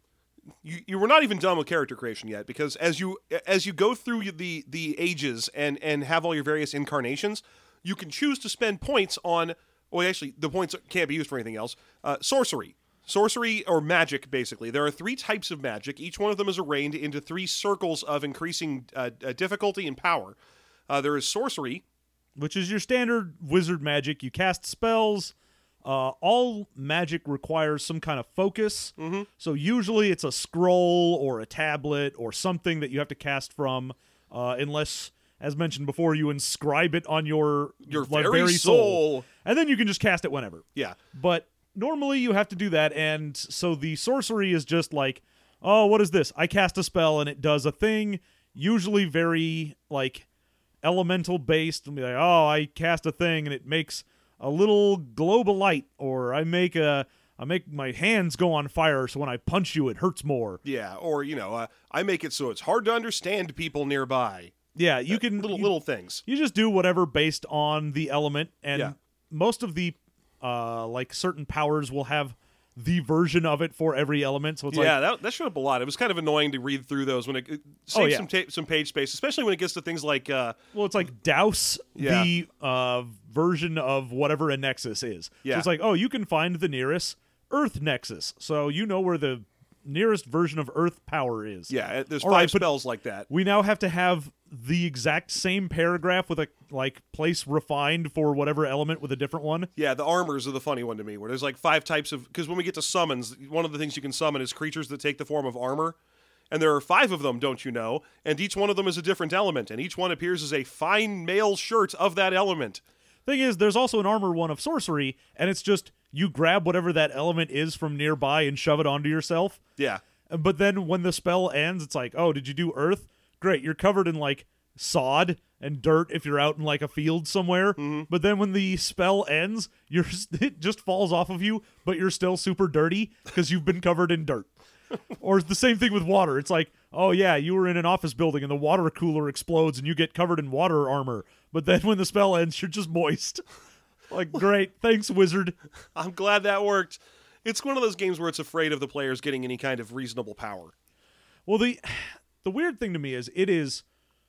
you you were not even done with character creation yet, because as you as you go through the the ages and and have all your various incarnations, you can choose to spend points on. Well, actually, the points can't be used for anything else. Uh, sorcery. Sorcery or magic, basically. There are three types of magic. Each one of them is arranged into three circles of increasing uh, uh, difficulty and power. Uh, there is sorcery. Which is your standard wizard magic. You cast spells. Uh, all magic requires some kind of focus. Mm-hmm. So usually it's a scroll or a tablet or something that you have to cast from, uh, unless, as mentioned before, you inscribe it on your, Your like, very, very soul. soul. And then you can just cast it whenever. Yeah. But normally you have to do that, and so the sorcery is just like, oh, what is this? I cast a spell and it does a thing, usually very, like, elemental based, and be like, oh, I cast a thing and it makes a little globe of light, or I make a I make my hands go on fire, so when I punch you it hurts more. Yeah, or, you know, uh, I make it so it's hard to understand people nearby. Yeah, you Uh, can little you, little things. you just do whatever based on the element, and Yeah. most of the uh like certain powers will have the version of it for every element, so it's Yeah, like, that, that showed up a lot. It was kind of annoying to read through those when it, it saves Oh, yeah. some ta- some page space, especially when it gets to things like uh, well, it's like douse Yeah. the uh version of whatever a nexus is. Yeah. So it's like, oh, you can find the nearest Earth nexus, so you know where the nearest version of Earth power is. yeah. it- There's All five right, but- spells like that. We now have to have the exact same paragraph with a like place refined for whatever element with a different one. Yeah, the armors are the funny one to me, where there's like five types of. Because when we get to summons, one of the things you can summon is creatures that take the form of armor. And there are five of them, don't you know? And each one of them is a different element, and each one appears as a fine male shirt of that element. Thing is, there's also an armor one of sorcery, and it's just you grab whatever that element is from nearby and shove it onto yourself. Yeah. But then when the spell ends, it's like, oh, did you do earth? Great, you're covered in like sod and dirt if you're out in like a field somewhere. Mm-hmm. But then when the spell ends, you're it just falls off of you, but you're still super dirty because you've been covered in dirt. Or it's the same thing with water. It's like, oh yeah, you were in an office building and the water cooler explodes and you get covered in water armor. But then when the spell ends, you're just moist. Like, great, thanks, wizard. I'm glad that worked. It's one of those games where it's afraid of the players getting any kind of reasonable power. Well, the the weird thing to me is it is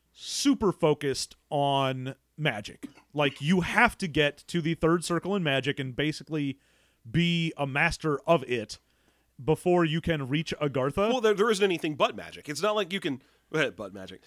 super focused on magic. Like, you have to get to the third circle in magic and basically be a master of it before you can reach Agartha. Well, there, there isn't anything but magic. It's not like you can... Butt magic.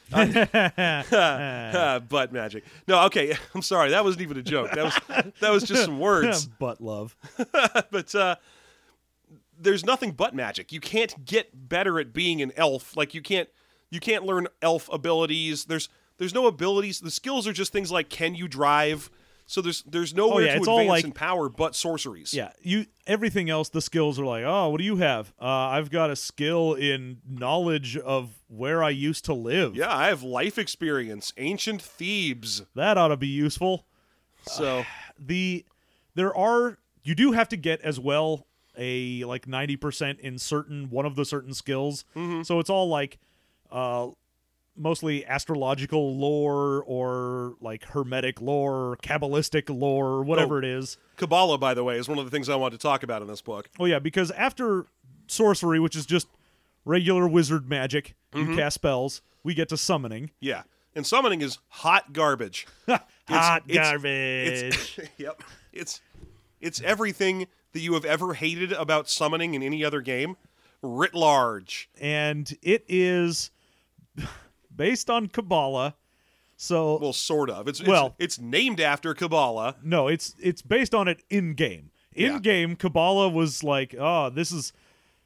Uh, butt magic. No, okay. I'm sorry. That wasn't even a joke. That was that was just some words. Butt love. But uh, there's nothing but magic. You can't get better at being an elf. Like you can't you can't learn elf abilities. There's there's no abilities. The skills are just things like, can you drive? So there's there's nowhere Oh, yeah, to it's all advance like- in power but sorceries. Yeah, you. Everything else, the skills are like, oh, what do you have? Uh, I've got a skill in knowledge of where I used to live. Yeah, I have life experience. Ancient Thebes. That ought to be useful. So the there are you do have to get as well a like ninety percent in certain one of the certain skills. Mm-hmm. So it's all like uh mostly astrological lore or like hermetic lore, kabbalistic lore, or whatever Oh. it is. Kabbalah, by the way, is one of the things I wanted to talk about in this book. Oh yeah, because after sorcery, which is just regular wizard magic, Mm-hmm. you cast spells, we get to summoning. Yeah. And summoning is hot garbage. Hot it's- garbage. It's yep. It's it's everything that you have ever hated about summoning in any other game, writ large. And it is based on Kabbalah. So Well, sort of. It's, it's Well- it's named after Kabbalah. no, it's it's based on it in game. In Yeah. game, Kabbalah was like, oh, this is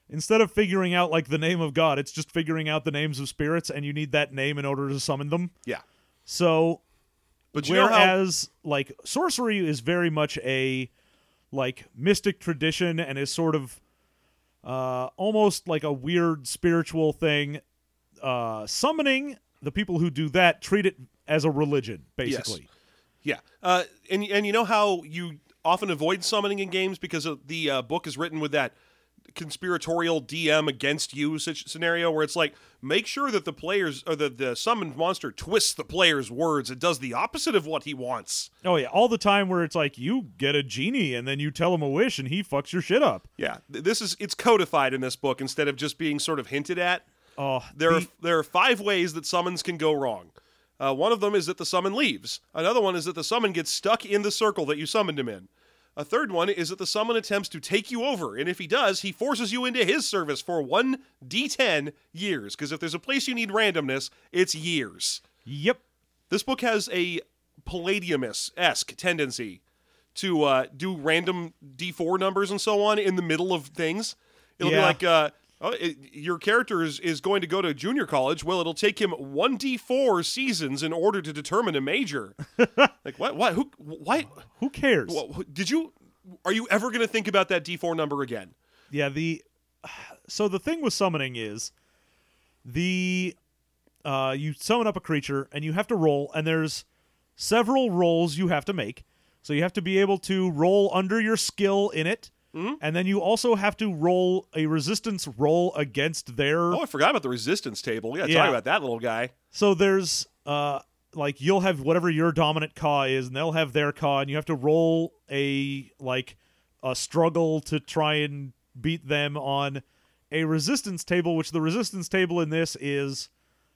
instead of figuring out like the name of God, it's just figuring out the names of spirits, and you need that name in order to summon them. Yeah. So, but you know how whereas like sorcery is very much a like mystic tradition and is sort of uh, almost like a weird spiritual thing. Uh, summoning, the people who do that treat it as a religion, basically. Yes. Yeah. Uh, and and you know how you often avoid summoning in games because of the uh, book is written with that conspiratorial D M against you such scenario where it's like, make sure that the players or the, the summoned monster twists the player's words. It does the opposite of what he wants. Oh, yeah. All the time where it's like, you get a genie and then you tell him a wish and he fucks your shit up. Yeah. This is, it's codified in this book instead of just being sort of hinted at. Oh, there the- are there are five ways that summons can go wrong. Uh, one of them is that the summon leaves. Another one is that the summon gets stuck in the circle that you summoned him in. A third one is that the summon attempts to take you over, and if he does, he forces you into his service for one d ten years, because if there's a place you need randomness, it's years. Yep. This book has a Palladiumus-esque tendency to uh, do random d four numbers and so on in the middle of things. It'll Yeah. be like, uh, oh, it, your character is, is going to go to junior college. Well, it'll take him one d four seasons in order to determine a major. Like, what? What? Who? Why? Who cares? What, who- did you? Are you ever going to think about that d four number again? Yeah, the so the thing with summoning is the uh you summon up a creature and you have to roll, and there's several rolls you have to make. So you have to be able to roll under your skill in it, Mhm. and then you also have to roll a resistance roll against their Oh, I forgot about the resistance table. Yeah, Yeah. talk about that little guy. So there's uh like you'll have whatever your dominant caw is, and they'll have their caw, and you have to roll a like a struggle to try and beat them on a resistance table, which the resistance table in this is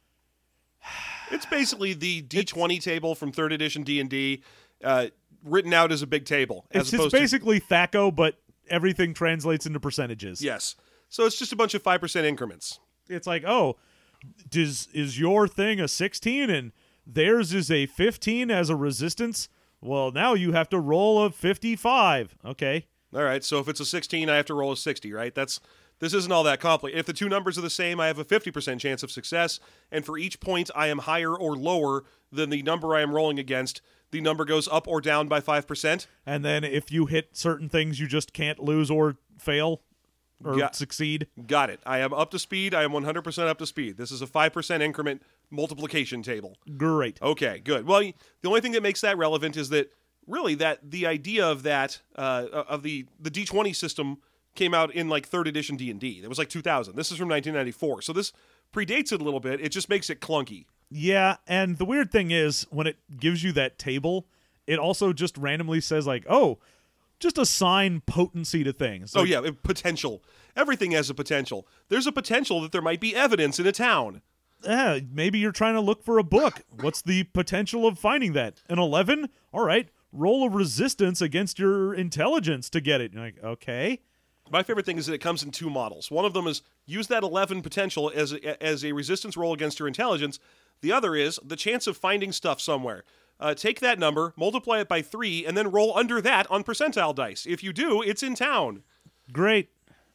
It's basically the d twenty table from third edition D and D, uh, written out as a big table, as it's, it's opposed to basically THAC0, but everything translates into percentages. yes. So it's just a bunch of five percent increments. It's like, oh, does is your thing a sixteen and theirs is a fifteen as a resistance? Well, now you have to roll a fifty-five. Okay. All right, so if it's a sixteen, I have to roll a sixty, right? That's this isn't all that complicated. If the two numbers are the same, I have a fifty percent chance of success, and for each point I am higher or lower than the number I am rolling against, the number goes up or down by five percent. And then if you hit certain things, you just can't lose or fail or Got- succeed. Got it. I am up to speed. I am one hundred percent up to speed. This is a five percent increment multiplication table. Great. Okay, good. Well, y- the only thing that makes that relevant is that really that the idea of that uh, of the the d twenty system came out in like third edition D and D. It was like two thousand. This is from nineteen ninety-four. So this predates it a little bit. It just makes it clunky. Yeah, and the weird thing is when it gives you that table, it also just randomly says like, "Oh, just assign potency to things." Oh Like, yeah, it- potential. Everything has a potential. There's a potential that there might be evidence in a town. eh, maybe you're trying to look for a book. What's the potential of finding that? An eleven? All right, roll a resistance against your intelligence to get it. You're like, okay. My favorite thing is that it comes in two models. One of them is use that eleven potential as a, as a resistance roll against your intelligence. The other is the chance of finding stuff somewhere. Uh, take that number, multiply it by three, and then roll under that on percentile dice. If you do, it's in town. Great.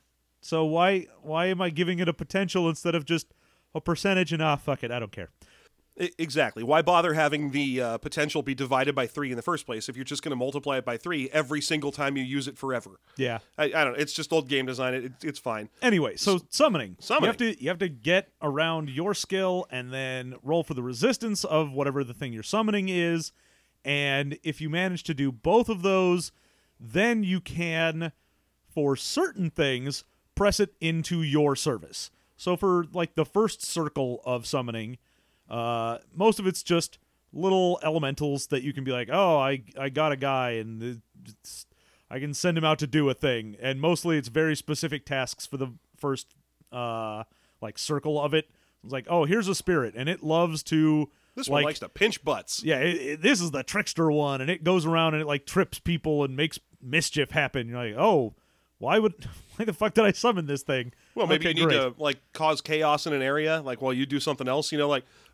So why why am I giving it a potential instead of just a percentage? And ah, fuck it, I don't care. I- exactly. Why bother having the uh, potential be divided by three in the first place if you're just going to multiply it by three every single time you use it forever? Yeah. I, I don't know. It's just old game design. It, it, it's fine. Anyway, so summoning. Summoning. You have to you have to get around your skill and then roll for the resistance of whatever the thing you're summoning is. And if you manage to do both of those, then you can, for certain things, press it into your service. So for like the first circle of summoning, uh, most of it's just little elementals that you can be like, oh, I I got a guy and it's, I can send him out to do a thing. And mostly it's very specific tasks for the first uh, like circle of it. It's like, oh, here's a spirit and it loves to This like, one likes to pinch butts. yeah, it, it- this is the trickster one, and it goes around and it like trips people and makes mischief happen. You're like, oh, why would, why the fuck did I summon this thing? Well, maybe Okay, you need great. to like cause chaos in an area, like while you do something else. You know, like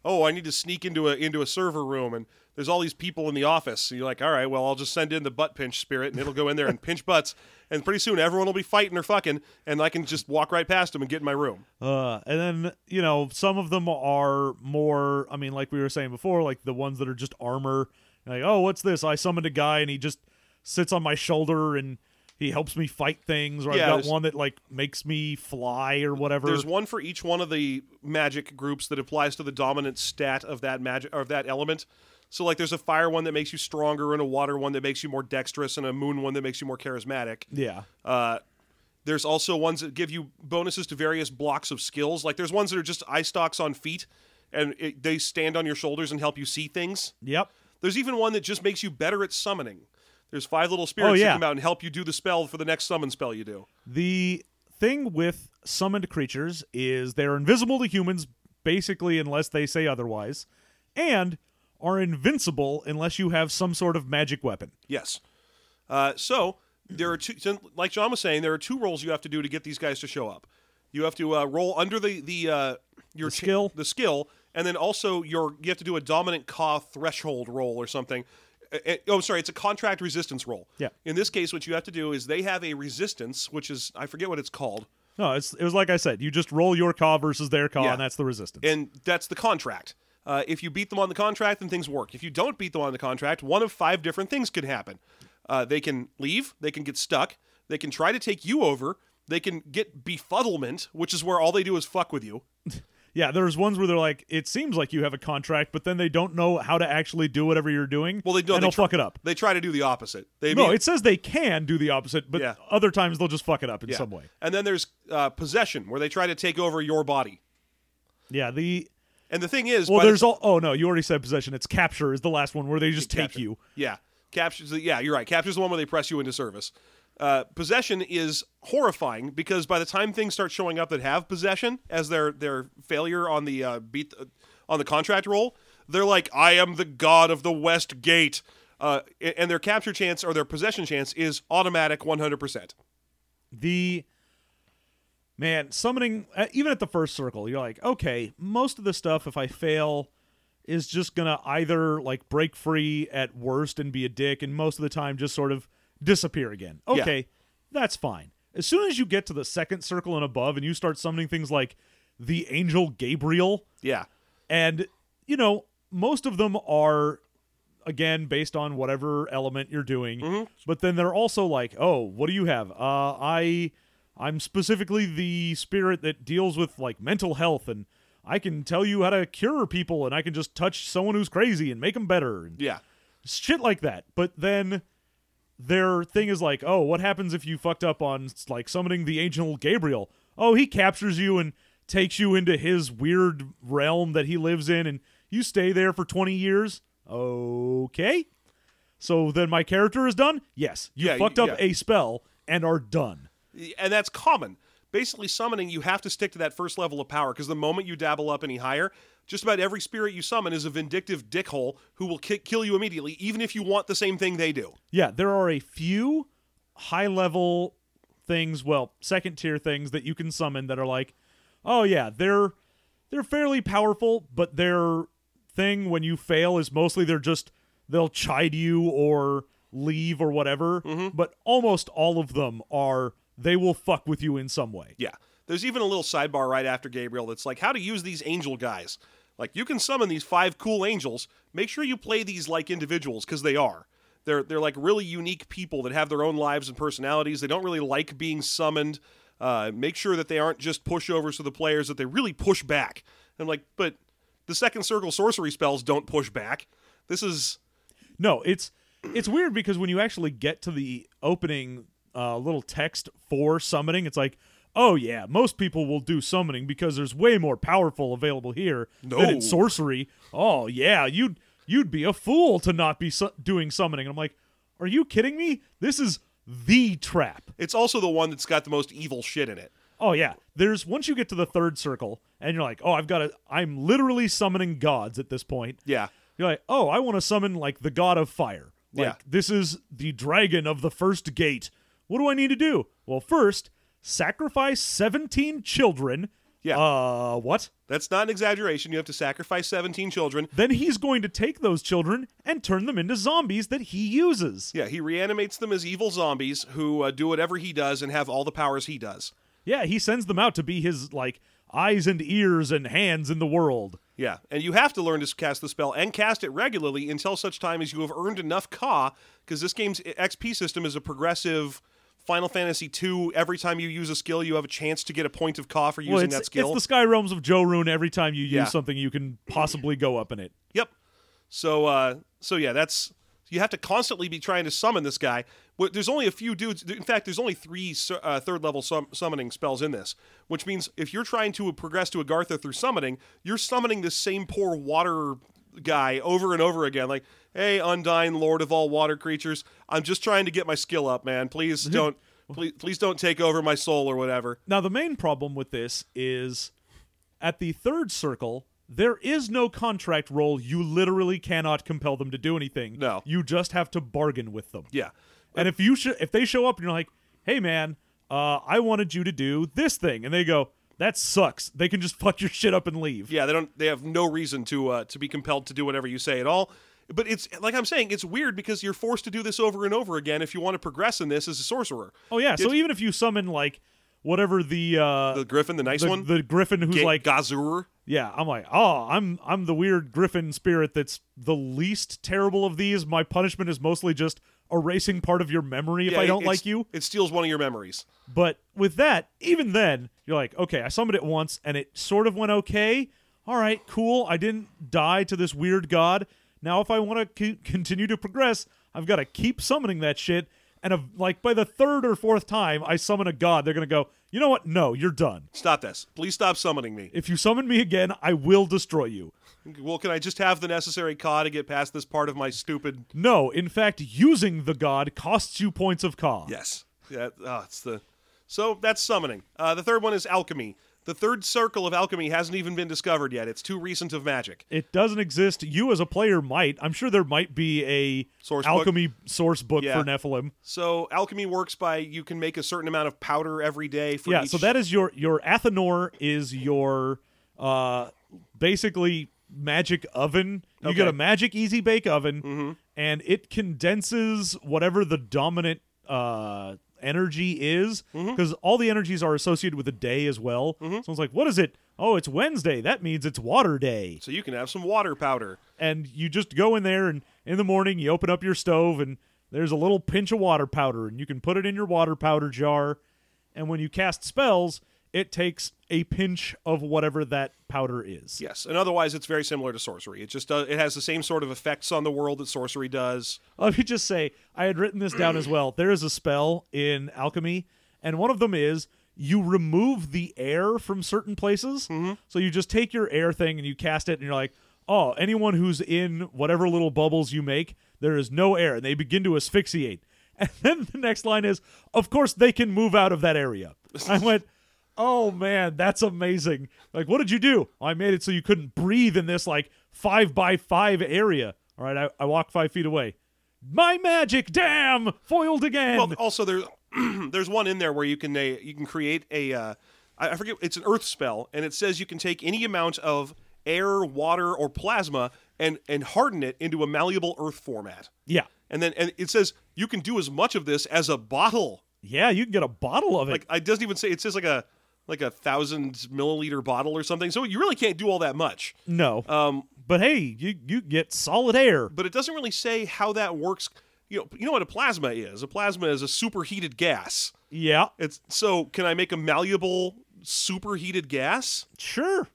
oh, I need to sneak into a into a server room, and there's all these people in the office. So you're like, all right, well, I'll just send in the butt pinch spirit, and it'll go in there and pinch butts, and pretty soon everyone will be fighting or fucking, and I can just walk right past them and get in my room. Uh, and then, you know, some of them are more, I mean, like we were saying before, like the ones that are just armor. Like, oh, what's this? I summoned a guy, and he just sits on my shoulder, and he helps me fight things. Or Yeah, I've got there's- one that, like, makes me fly or whatever. There's one for each one of the magic groups that applies to the dominant stat of that magic or of that element. So, like, there's a fire one that makes you stronger, and a water one that makes you more dexterous, and a moon one that makes you more charismatic. Yeah. Uh, there's also ones that give you bonuses to various blocks of skills. Like, there's ones that are just eye stalks on feet, and it, they stand on your shoulders and help you see things. Yep. There's even one that just makes you better at summoning. There's five little spirits Oh, yeah. that come out and help you do the spell for the next summon spell you do. The thing with summoned creatures is they're invisible to humans, basically, unless they say otherwise, and are invincible unless you have some sort of magic weapon. Yes. Uh, so there are two. so Like John was saying, there are two rolls you have to do to get these guys to show up. You have to uh, roll under the the uh, your The skill. the skill, and then also your you have to do a dominant Ka threshold roll or something. Uh, uh, oh, sorry, it's a contract resistance roll. Yeah. In this case, what you have to do is they have a resistance, which is I forget what it's called, No, it's, it was like I said. You just roll your Ka versus their Ka, Yeah. and that's the resistance. and that's the contract. Uh, if you beat them on the contract, then things work. If you don't beat them on the contract, one of five different things could happen. Uh, they can leave, they can get stuck, they can try to take you over, they can get befuddlement, which is where all they do is fuck with you. Yeah, there's ones where they're like, it seems like you have a contract, but then they don't know how to actually do whatever you're doing. Well, they don't. and they they'll tr- fuck it up. They try to do the opposite. They No, mean- it says they can do the opposite, but Yeah. other times they'll just fuck it up in yeah. some way. And then there's uh, possession, where they try to take over your body. Yeah, the And the thing is, well, by the there's all. Oh no, you already said possession. It's capture is the last one where they just take Capture. you. Yeah, captures. The, yeah, you're right. Captures the one where they press you into service. Uh, possession is horrifying because by the time things start showing up that have possession as their their failure on the uh, beat uh, on the contract roll, they're like, "I am the god of the West Gate," uh, and their capture chance or their possession chance is automatic, one hundred percent. The man summoning, uh, even at the first circle, you're like, okay, most of the stuff, if I fail, is just gonna either like break free at worst and be a dick, and most of the time just sort of disappear again. Okay, that's fine. As soon as you get to the second circle and above, and you start summoning things like the Angel Gabriel, Yeah, and you know, most of them are again based on whatever element you're doing, Mm-hmm. but then they're also like, oh, what do you have? Uh, I I'm specifically the spirit that deals with like mental health, and I can tell you how to cure people, and I can just touch someone who's crazy and make them better, and yeah. shit like that. But then their thing is like, oh, what happens if you fucked up on like summoning the Angel Gabriel? Oh, he captures you and takes you into his weird realm that he lives in, and you stay there for twenty years. Okay. So then my character is done? Yes. You Yeah, fucked y- up yeah. a spell and are done. And that's common. Basically, summoning, you have to stick to that first level of power because the moment you dabble up any higher, just about every spirit you summon is a vindictive dickhole who will ki- kill you immediately, even if you want the same thing they do. Yeah, there are a few high level things, well, second tier things that you can summon that are like, oh yeah, they're they're fairly powerful, but their thing when you fail is mostly they're just they'll chide you or leave or whatever. But almost all of them are they will fuck with you in some way. Yeah. There's even a little sidebar right after Gabriel that's like how to use these angel guys. Like, you can summon these five cool angels. Make sure you play these like individuals, because they are. They're, they're like really unique people that have their own lives and personalities. They don't really like being summoned. Uh, make sure that they aren't just pushovers to the players, that they really push back. And I'm like, but the second circle sorcery spells don't push back. This is... No, it's it's weird because when you actually get to the opening uh, little text for summoning, it's like, oh yeah, most people will do summoning because there's way more powerful available here No. than in sorcery. Oh yeah, you'd you'd be a fool to not be su- doing summoning. And I'm like, are you kidding me? This is the trap. It's also the one that's got the most evil shit in it. Oh yeah, there's once you get to the third circle and you're like, oh, I've got to. I'm literally summoning gods at this point. Yeah. You're like, oh, I want to summon like the god of fire. Like, Yeah. this is the dragon of the first gate. What do I need to do? Well, first, sacrifice seventeen children, Yeah. Uh, what? That's not an exaggeration. You have to sacrifice seventeen children. Then he's going to take those children and turn them into zombies that he uses. Yeah, he reanimates them as evil zombies who uh, do whatever he does and have all the powers he does. Yeah, he sends them out to be his, like, eyes and ears and hands in the world. Yeah, and you have to learn to cast the spell and cast it regularly until such time as you have earned enough Ka, because this game's X P system is a progressive Final Fantasy two. Every time you use a skill, you have a chance to get a point of Ka for using well, it's, that skill. It's the Sky Realms of Jorune. Every time you use Yeah. something, you can possibly go up in it. Yep. So, uh, so yeah, that's you have to constantly be trying to summon this guy. Well, there's only a few dudes. In fact, there's only three uh, third level sum- summoning spells in this, which means if you're trying to progress to Agartha through summoning, you're summoning this same poor water guy over and over again. Like, hey, Undyne, Lord of all water creatures, I'm just trying to get my skill up, man. Please don't, please, please don't take over my soul or whatever. Now, the main problem with this is at the third circle, there is no contract role. You literally cannot compel them to do anything. No. You just have to bargain with them. Yeah. And if you sh- if they show up and you're like, hey, man, uh, I wanted you to do this thing. And they go, that sucks. They can just fuck your shit up and leave. Yeah, they don't. They have no reason to uh, to be compelled to do whatever you say at all. But it's like I'm saying, it's weird because you're forced to do this over and over again if you want to progress in this as a sorcerer. Oh, yeah. So It's- even if you summon, like, whatever the... Uh, The Griffin, the nice the, one, the griffin who's Ga- like... Gazur. Yeah, I'm like, oh, I'm I'm the weird griffin spirit that's the least terrible of these. My punishment is mostly just erasing part of your memory if Yeah, I it- don't it's- like you. It steals one of your memories. But with that, even then, you're like, okay, I summoned it once and it sort of went okay. All right, cool. I didn't die to this weird god. Now, if I want to c- continue to progress, I've got to keep summoning that shit. And if, like by the third or fourth time I summon a god, they're going to go, you know what? No, you're done. Stop this. Please stop summoning me. If you summon me again, I will destroy you. Well, can I just have the necessary Ka to get past this part of my stupid... No, in fact, using the god costs you points of Ka. Yes. Yeah, oh, it's the... So that's summoning. Uh, the third one is alchemy. The third circle of alchemy hasn't even been discovered yet. It's too recent of magic. It doesn't exist. You as a player might. I'm sure there might be a Source book? alchemy source book Yeah. for Nephilim. So alchemy works by you can make a certain amount of powder every day for Yeah, each... so that is your your Athanor is your uh basically magic oven. You Okay. get a magic easy bake oven Mm-hmm. and it condenses whatever the dominant uh energy is because Mm-hmm. all the energies are associated with a day as well. So it's like, what is it? Oh, it's Wednesday. That means it's water day. So you can have some water powder. And you just go in there and in the morning you open up your stove and there's a little pinch of water powder and you can put it in your water powder jar, and when you cast spells it takes a pinch of whatever that powder is. Yes, and otherwise it's very similar to sorcery. It just does, it has the same sort of effects on the world that sorcery does. Let me just say, I had written this down as well. There is a spell in alchemy, and one of them is you remove the air from certain places. Mm-hmm. So you just take your air thing and you cast it, and you're like, oh, anyone who's in whatever little bubbles you make, there is no air, and they begin to asphyxiate. And then the next line is, of course, they can move out of that area. I went, oh, man, that's amazing. Like, what did you do? Well, I made it so you couldn't breathe in this, like, five by five area. All right, I, I walk five feet away. My magic, damn, foiled again. Well, also there's there's one in there where you can uh, you can create a uh, I I forget, it's an earth spell, and it says you can take any amount of air, water, or plasma and and harden it into a malleable earth format. yeah. And then and it says you can do as much of this as a bottle. Yeah, you can get a bottle of it. Like, it doesn't even say, it says like a like a thousand milliliter bottle or something. So you really can't do all that much. no. Um, But hey, you you get solid air. but it doesn't really say how that works. You know, you know what a plasma is? A plasma is a superheated gas. Yeah, It's so can I make a malleable superheated gas? sure.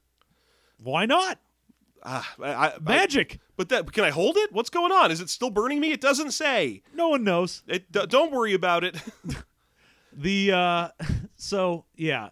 Why not? Ah, I, I, I- Magic. but that can I hold it? What's going on? Is it still burning me? It doesn't say. No one knows. It d- don't worry about it. The uh so yeah.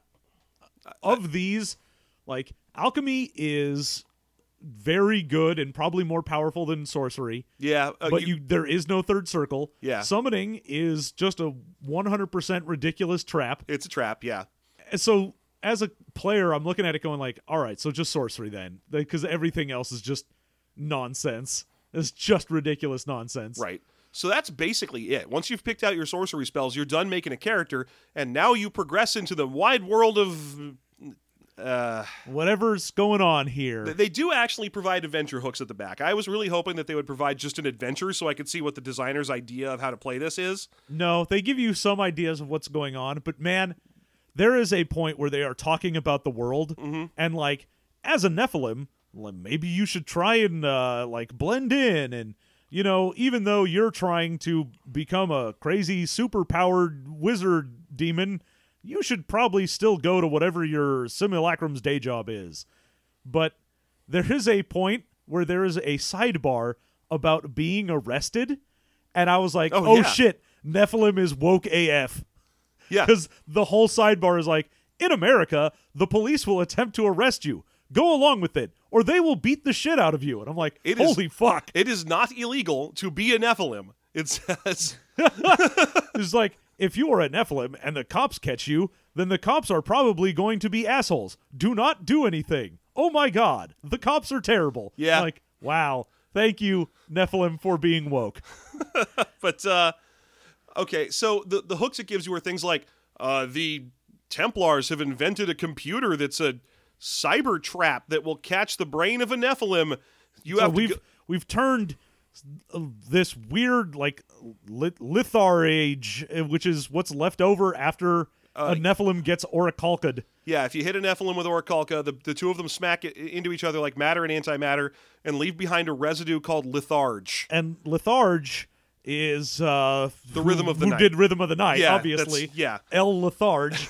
Of these, like alchemy is very good and probably more powerful than sorcery. yeah, uh, But you, there is no third circle. Yeah. Summoning is just a one hundred percent ridiculous trap. it's a trap. Yeah, And so as a player, I'm looking at it going like, all right, so just sorcery then. Because everything else is just nonsense. It's just ridiculous nonsense. right. So that's basically it. Once you've picked out your sorcery spells, you're done making a character, and now you progress into the wide world of Uh, Whatever's going on here. they do actually provide adventure hooks at the back. I was really hoping that they would provide just an adventure so I could see what the designer's idea of how to play this is. No, they give you some ideas of what's going on, but man, there is a point where they are talking about the world, Mm-hmm. and like, as a Nephilim, well, maybe you should try and uh, like blend in, and you know, even though you're trying to become a crazy super-powered wizard demon, you should probably still go to whatever your simulacrum's day job is. But there is a point where there is a sidebar about being arrested, and I was like, Oh, oh, yeah. shit, Nephilim is woke A F. Yeah. Because the whole sidebar is like, in America, the police will attempt to arrest you. Go along with it, or they will beat the shit out of you. And I'm like, It is- holy fuck. It is not illegal to be a Nephilim. It says... It's like, if you are a Nephilim and the cops catch you, then the cops are probably going to be assholes. Do not do anything. Oh my god, the cops are terrible. Yeah. I'm like, wow, thank you, Nephilim, for being woke. But, uh, okay, so the, the hooks it gives you are things like, uh, the Templars have invented a computer that's a cyber trap that will catch the brain of a Nephilim. You So have to we've go- we've turned uh, this weird like lit- Lithar age, uh, which is what's left over after Uh, a Nephilim gets oracalca'd. Yeah, if you hit a Nephilim with Orichalca, the, the two of them smack it into each other like matter and antimatter and leave behind a residue called Litharge. And Litharge is uh, The who- Rhythm of the who Night. did Rhythm of the Night, Yeah, obviously. that's- yeah. El Litharge.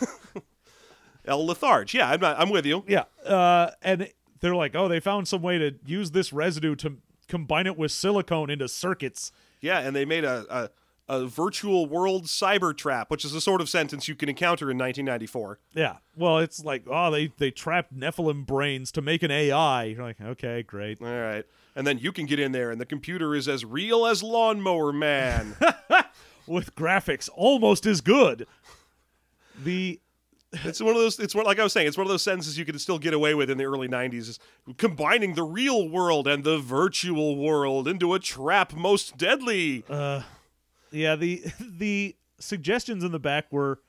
El Litharge. Yeah, I'm, not, I'm with you. Yeah, uh, and they're like, oh, they found some way to use this residue to combine it with silicone into circuits. Yeah, and they made a, a, a virtual world cyber trap, which is the sort of sentence you can encounter in nineteen ninety-four. Yeah, well, it's like, oh, they, they trapped Nephilim brains to make an A I. You're like, okay, great. All right. And then you can get in there, and the computer is as real as Lawnmower Man. With graphics almost as good. The It's one of those. It's one, like I was saying. It's one of those sentences you could still get away with in the early nineties. Is combining the real world and the virtual world into a trap most deadly. uh, yeah, the the suggestions in the back were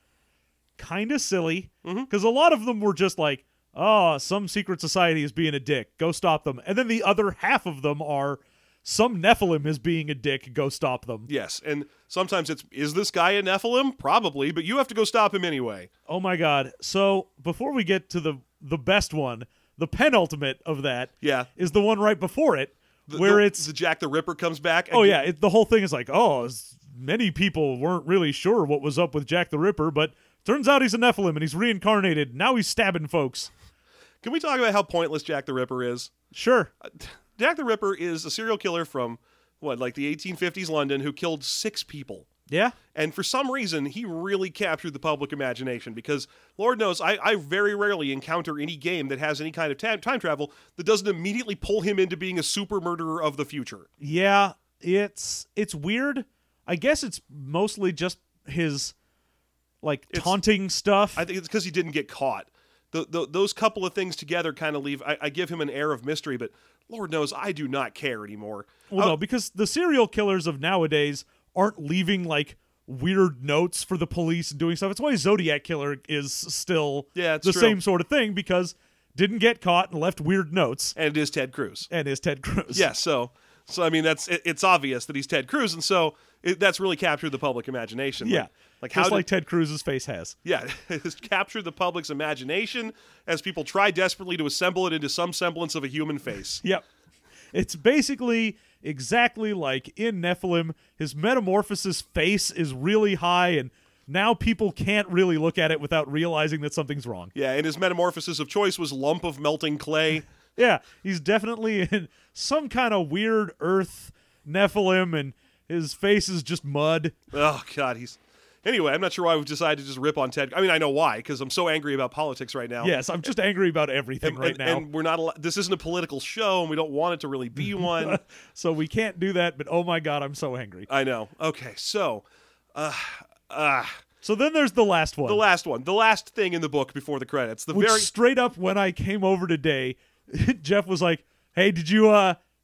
kind of silly because a lot of them were just like, oh, some secret society is being a dick, go stop them, and then the other half of them are some Nephilim is being a dick, go stop them. Yes, and sometimes it's is this guy a Nephilim? Probably, but you have to go stop him anyway. Oh my god! So before we get to the the best one, the penultimate of that Yeah, is the one right before it, the, where the, it's the Jack the Ripper comes back. And oh yeah, it, the whole thing is like, oh, s- many people weren't really sure what was up with Jack the Ripper, but turns out he's a Nephilim and he's reincarnated. Now he's stabbing folks. Can we talk about how pointless Jack the Ripper is? Sure. Jack the Ripper is a serial killer from what, like the eighteen fifties London, who killed six people. Yeah. And for some reason, he really captured the public imagination because, Lord knows, I, I very rarely encounter any game that has any kind of ta- time travel that doesn't immediately pull him into being a super murderer of the future. Yeah. It's it's weird. I guess it's mostly just his like It's- taunting stuff. I think it's because he didn't get caught. The, the, those couple of things together kind of leave, I, I give him an air of mystery, but Lord knows, I do not care anymore. Well, Oh, no, because the serial killers of nowadays aren't leaving like weird notes for the police and doing stuff. It's why Zodiac Killer is still Yeah, it's the true. same sort of thing because didn't get caught and left weird notes And it is Ted Cruz. and is Ted Cruz. Yeah, so so I mean that's it, it's obvious that he's Ted Cruz, and so it, that's really captured the public imagination. Yeah. like, like how Just did, like Ted Cruz's face has. yeah, it's captured the public's imagination as people try desperately to assemble it into some semblance of a human face. Yep. It's basically exactly like in Nephilim, his metamorphosis face is really high and now people can't really look at it without realizing that something's wrong. Yeah, and his metamorphosis of choice was lump of melting clay. Yeah, he's definitely in some kind of weird earth Nephilim, and his face is just mud. Oh God, he's. Anyway, I'm not sure why we've decided to just rip on Ted. I mean, I know why, because I'm so angry about politics right now. Yes, I'm just angry about everything and, right and, now. and we're not. al- This isn't a political show, and we don't want it to really be one. So we can't do that, but oh my god, I'm so angry. I know. Okay, so, uh, uh, So then there's the last one. the last one, the last thing in the book before the credits, the which very. straight up when I came over today, Jeff was like, "Hey, did you uh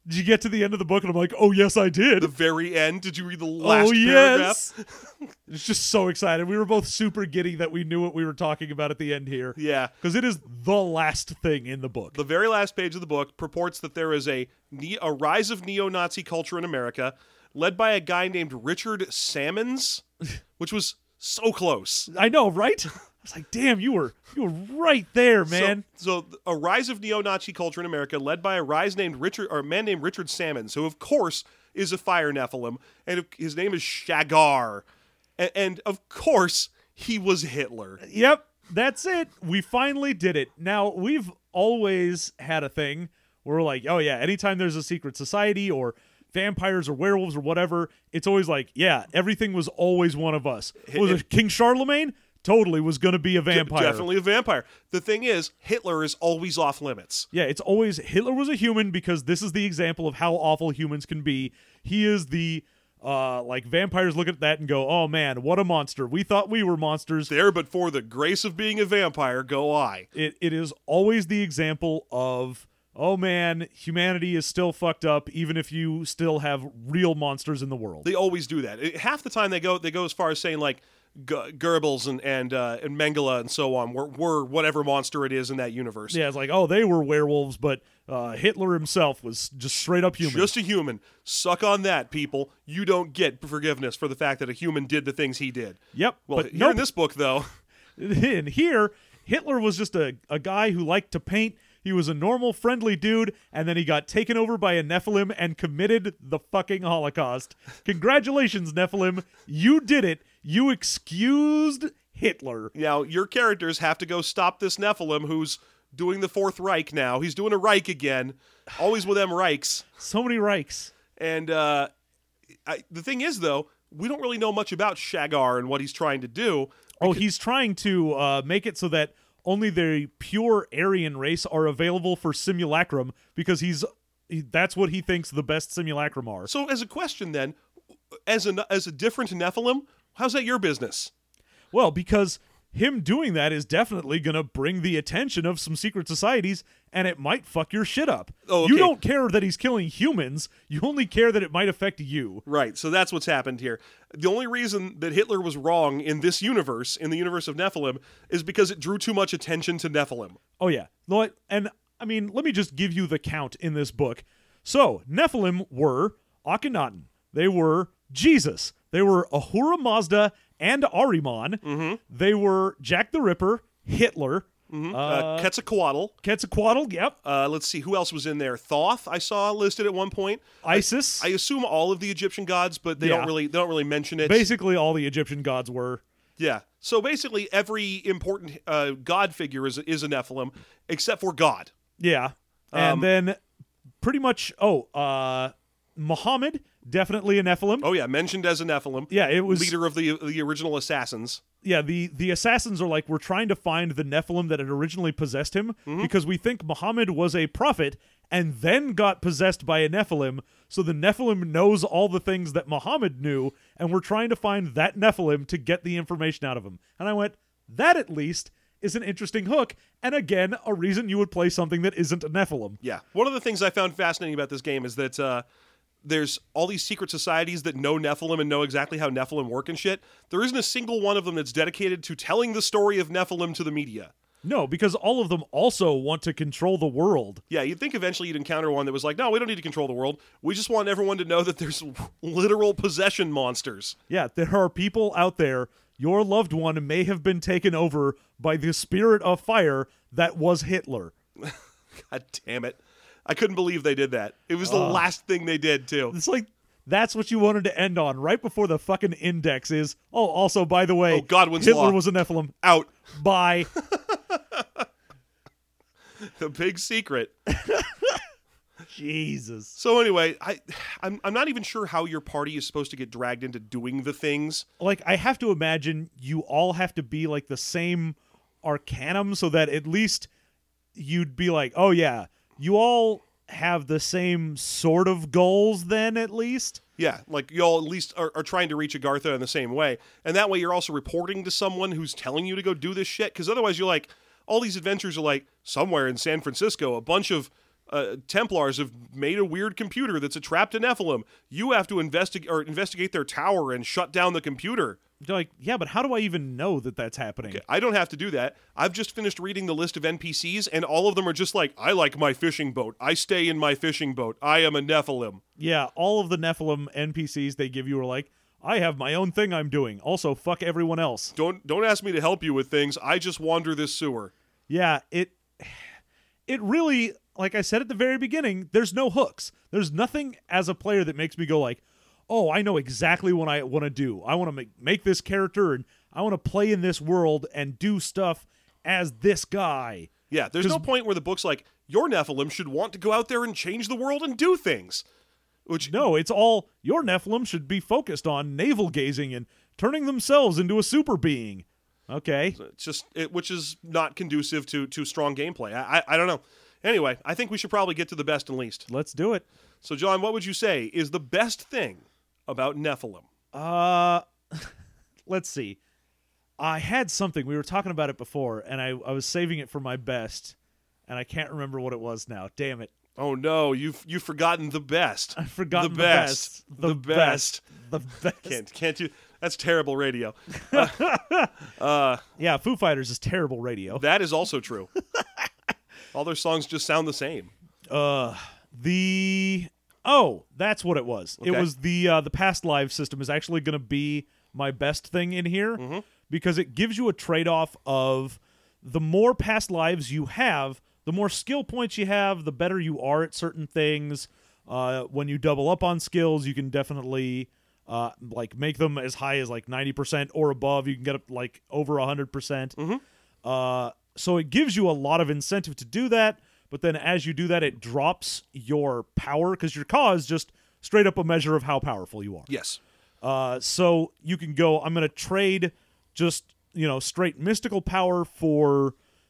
Did you get to the end of the book? And I'm like, oh, yes, I did. The very end. Did you read the last oh, paragraph? yes. It's just so excited. We were both super giddy that we knew what we were talking about at the end here. Yeah. Because it is the last thing in the book. The very last page of the book purports that there is a, ne- a rise of neo-Nazi culture in America led by a guy named Richard Sammons, which was so close. I know, right? I was like, damn, you were you were right there, man. So, so a rise of neo-Nazi culture in America led by a rise named Richard, or a man named Richard Sammons, who of course is a fire Nephilim, and his name is Shagar, and, and of course he was Hitler. Yep, that's it. We finally did it. Now we've always had a thing where we're like, oh yeah, anytime there's a secret society or vampires or werewolves or whatever, it's always like, yeah, everything was always one of us. Was it King Charlemagne? Totally was going to be a vampire. De- definitely a vampire. The thing is, Hitler is always off limits. Yeah, it's always Hitler was a human because this is the example of how awful humans can be. He is the, uh, like, vampires look at that and go, oh man, what a monster. We thought we were monsters. There, but for the grace of being a vampire, go I. It It is always the example of, oh man, humanity is still fucked up even if you still have real monsters in the world. They always do that. It, half the time they go they go as far as saying, like, G- Goebbels and and, uh, and Mengele and so on were, were whatever monster it is in that universe. Yeah, it's like, oh, they were werewolves, but uh, Hitler himself was just straight up human. Just a human. Suck on that, people. You don't get forgiveness for the fact that a human did the things he did. Yep. Well, but here nope. in this book, though. In here, Hitler was just a, a guy who liked to paint. He was a normal, friendly dude, and then he got taken over by a Nephilim and committed the fucking Holocaust. Congratulations, Nephilim. You did it. You excused Hitler. Now, your characters have to go stop this Nephilim who's doing the Fourth Reich now. He's doing a Reich again. Always with them Reichs. So many Reichs. And uh, I, the thing is, though, we don't really know much about Shagar and what he's trying to do. Oh, he's trying to uh, make it so that only the pure Aryan race are available for simulacrum because he's he, that's what he thinks the best simulacrum are. So, as a question, then, as a as a different Nephilim, how's that your business? Well, because him doing that is definitely going to bring the attention of some secret societies, and it might fuck your shit up. Oh, okay. You don't care that he's killing humans. You only care that it might affect you. Right, so that's what's happened here. The only reason that Hitler was wrong in this universe, in the universe of Nephilim, is because it drew too much attention to Nephilim. Oh, yeah. And, I mean, let me just give you the count in this book. So, Nephilim were Akhenaten. They were Jesus. They were Ahura Mazda and Ahriman. Mm-hmm. They were Jack the Ripper, Hitler, Mm-hmm. uh, Uh, Quetzalcoatl. Quetzalcoatl, yep, Uh, let's see, who else was in there? Thoth, I saw listed at one point. Isis. I, I assume all of the Egyptian gods, but they Yeah. don't really they don't really mention it. Basically, all the Egyptian gods were. Yeah. So basically, every important uh, god figure is is a Nephilim, except for God. Yeah. And Um, then pretty much, oh, uh, Muhammad, definitely a Nephilim. Oh yeah, mentioned as a Nephilim. Yeah, it was. Leader of the the original assassins. Yeah, the, the assassins are like, we're trying to find the Nephilim that had originally possessed him Mm-hmm. because we think Muhammad was a prophet and then got possessed by a Nephilim. So the Nephilim knows all the things that Muhammad knew, and we're trying to find that Nephilim to get the information out of him. And I went, that at least is an interesting hook, and again, a reason you would play something that isn't a Nephilim. Yeah. One of the things I found fascinating about this game is that uh, there's all these secret societies that know Nephilim and know exactly how Nephilim work and shit. There isn't a single one of them that's dedicated to telling the story of Nephilim to the media. No, because all of them also want to control the world. Yeah, you'd think eventually you'd encounter one that was like, no, we don't need to control the world. We just want everyone to know that there's literal possession monsters. Yeah, there are people out there. Your loved one may have been taken over by the spirit of fire that was Hitler. God damn it. I couldn't believe they did that. It was the Uh. last thing they did, too. It's like, that's what you wanted to end on, right before the fucking index is, oh, also, by the way, Oh, Godwin's Hitler Law. was a Nephilim. Out. Bye. The big secret. Jesus. So anyway, I, I'm, I'm not even sure how your party is supposed to get dragged into doing the things. Like, I have to imagine you all have to be, like, the same arcanum so that at least you'd be like, oh, yeah, you all have the same sort of goals then, at least? Yeah, like you all at least are, are trying to reach Agartha in the same way. And that way you're also reporting to someone who's telling you to go do this shit. Because otherwise you're like, all these adventures are like, somewhere in San Francisco, a bunch of uh, Templars have made a weird computer that's a trapped Nephilim. You have to investigate or investigate their tower and shut down the computer. You're like, yeah, but how do I even know that that's happening? Okay, I don't have to do that. I've just finished reading the list of N P Cs, and all of them are just like, I like my fishing boat. I stay in my fishing boat. I am a Nephilim. Yeah, all of the Nephilim N P Cs they give you are like, I have my own thing I'm doing. Also, fuck everyone else. Don't don't ask me to help you with things. I just wander this sewer. Yeah, it it really, like I said at the very beginning, there's no hooks. There's nothing as a player that makes me go like, oh, I know exactly what I want to do. I want to make, make this character, and I want to play in this world and do stuff as this guy. Yeah, there's no point where the book's like, your Nephilim should want to go out there and change the world and do things. Which No, it's all, your Nephilim should be focused on navel gazing and turning themselves into a super being. Okay. It's just, it, which is not conducive to to strong gameplay. I, I I don't know. Anyway, I think we should probably get to the best and least. Let's do it. So, John, what would you say is the best thing about Nephilim? Uh, let's see. I had something. We were talking about it before, and I, I was saving it for my best, and I can't remember what it was now. Damn it. Oh, no. You've you've forgotten the best. I've forgotten the the best. best. The, The best. The best. Can't, can't you? That's terrible radio. Uh, uh, Yeah, Foo Fighters is terrible radio. that is also true. All their songs just sound the same. Uh, the oh, that's what it was. It Okay. was the uh, the past live system is actually going to be my best thing in here Mm-hmm. because it gives you a trade off of the more past lives you have, the more skill points you have, the better you are at certain things. Uh, when you double up on skills, you can definitely uh, like make them as high as like ninety percent or above. You can get up like over one hundred percent. Mhm. Uh, so it gives you a lot of incentive to do that, but then as you do that, it drops your power because your Ka is just straight up a measure of how powerful you are. Yes. Uh, so you can go, I'm going to trade just, you know, straight mystical power for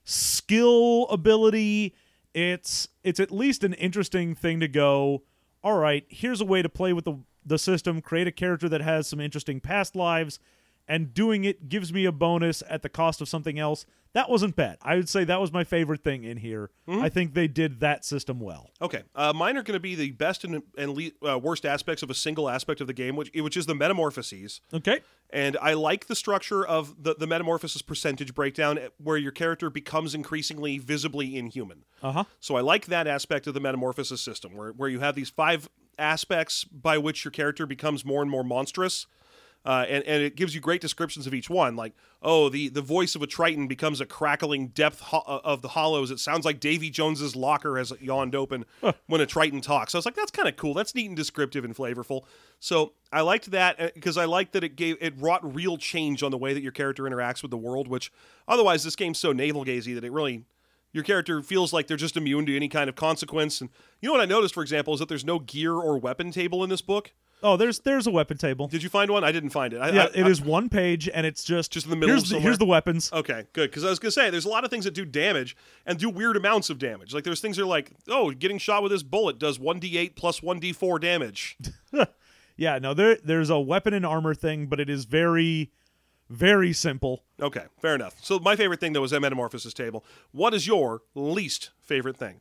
skill ability. It's it's at least an interesting thing to go, all right, here's a way to play with the, the system, create a character that has some interesting past lives, and doing it gives me a bonus at the cost of something else. That wasn't bad. I would say that was my favorite thing in here. Mm-hmm. I think they did that system well. Okay. Uh, mine are going to be the best and, and le- uh, worst aspects of a single aspect of the game, which which is the metamorphoses. Okay. And I like the structure of the, the metamorphosis percentage breakdown where your character becomes increasingly visibly inhuman. Uh-huh. So I like that aspect of the metamorphosis system where, where you have these five aspects by which your character becomes more and more monstrous. Uh, and, and it gives you great descriptions of each one. Like, oh, the, the voice of a Triton becomes a crackling depth ho- of the hollows. It sounds like Davy Jones's locker has yawned open when a Triton talks. I was like, that's kind of cool. That's neat and descriptive and flavorful. So I liked that because I liked that it gave it wrought real change on the way that your character interacts with the world, which otherwise this game's so navel-gazy that it really... Your character feels like they're just immune to any kind of consequence. And you know what I noticed, for example, is that there's no gear or weapon table in this book. Oh, there's there's a weapon table. Did you find one? I didn't find it. I, Yeah, I, it I, is one page, and it's just Just in the middle Here's of the, somewhere? here's the weapons. Okay, good. Because I was going to say, there's a lot of things that do damage and do weird amounts of damage. Like, there's things that are like, oh, getting shot with this bullet does one d eight plus one d four damage. Yeah, no, there there's a weapon and armor thing, but it is very, very simple. Okay, fair enough. So my favorite thing, though, is that metamorphosis table. What is your least favorite thing?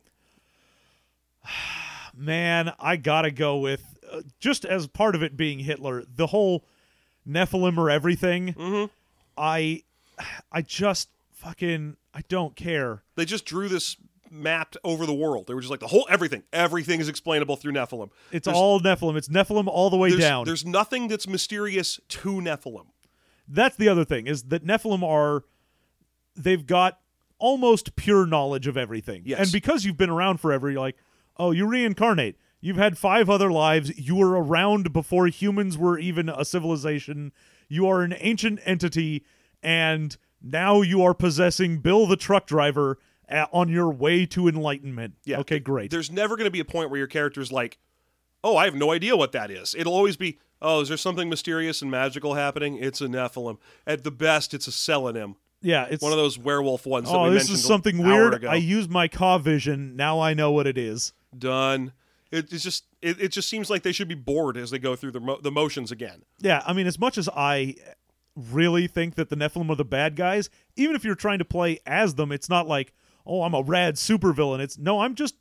Man, I gotta go with uh, just as part of it being Hitler, the whole Nephilim or everything. Mm-hmm. I, I just fucking I don't care. They just drew this mapped over the world. They were just like, the whole, everything. Everything is explainable through Nephilim. It's There's- all Nephilim. It's Nephilim all the way there's, down. There's nothing that's mysterious to Nephilim. That's the other thing, is that Nephilim are, they've got almost pure knowledge of everything. Yes. And because you've been around forever, you're like, oh, you reincarnate. You've had five other lives. You were around before humans were even a civilization. You are an ancient entity, and now you are possessing Bill the truck driver a- on your way to enlightenment. Yeah. Okay, great. There's never going to be a point where your character's like, oh, I have no idea what that is. It'll always be, oh, is there something mysterious and magical happening? It's a Nephilim. At the best, it's a Selenim. Yeah, it's One of those werewolf ones that oh, we this mentioned is something an hour weird. ago. I used my Ka vision. Now I know what it is. Done. It, it's just it, it just seems like they should be bored as they go through the mo- the motions again. Yeah, I mean, as much as I really think that the Nephilim are the bad guys, even if you're trying to play as them, it's not like, oh, I'm a rad supervillain. It's no, I'm just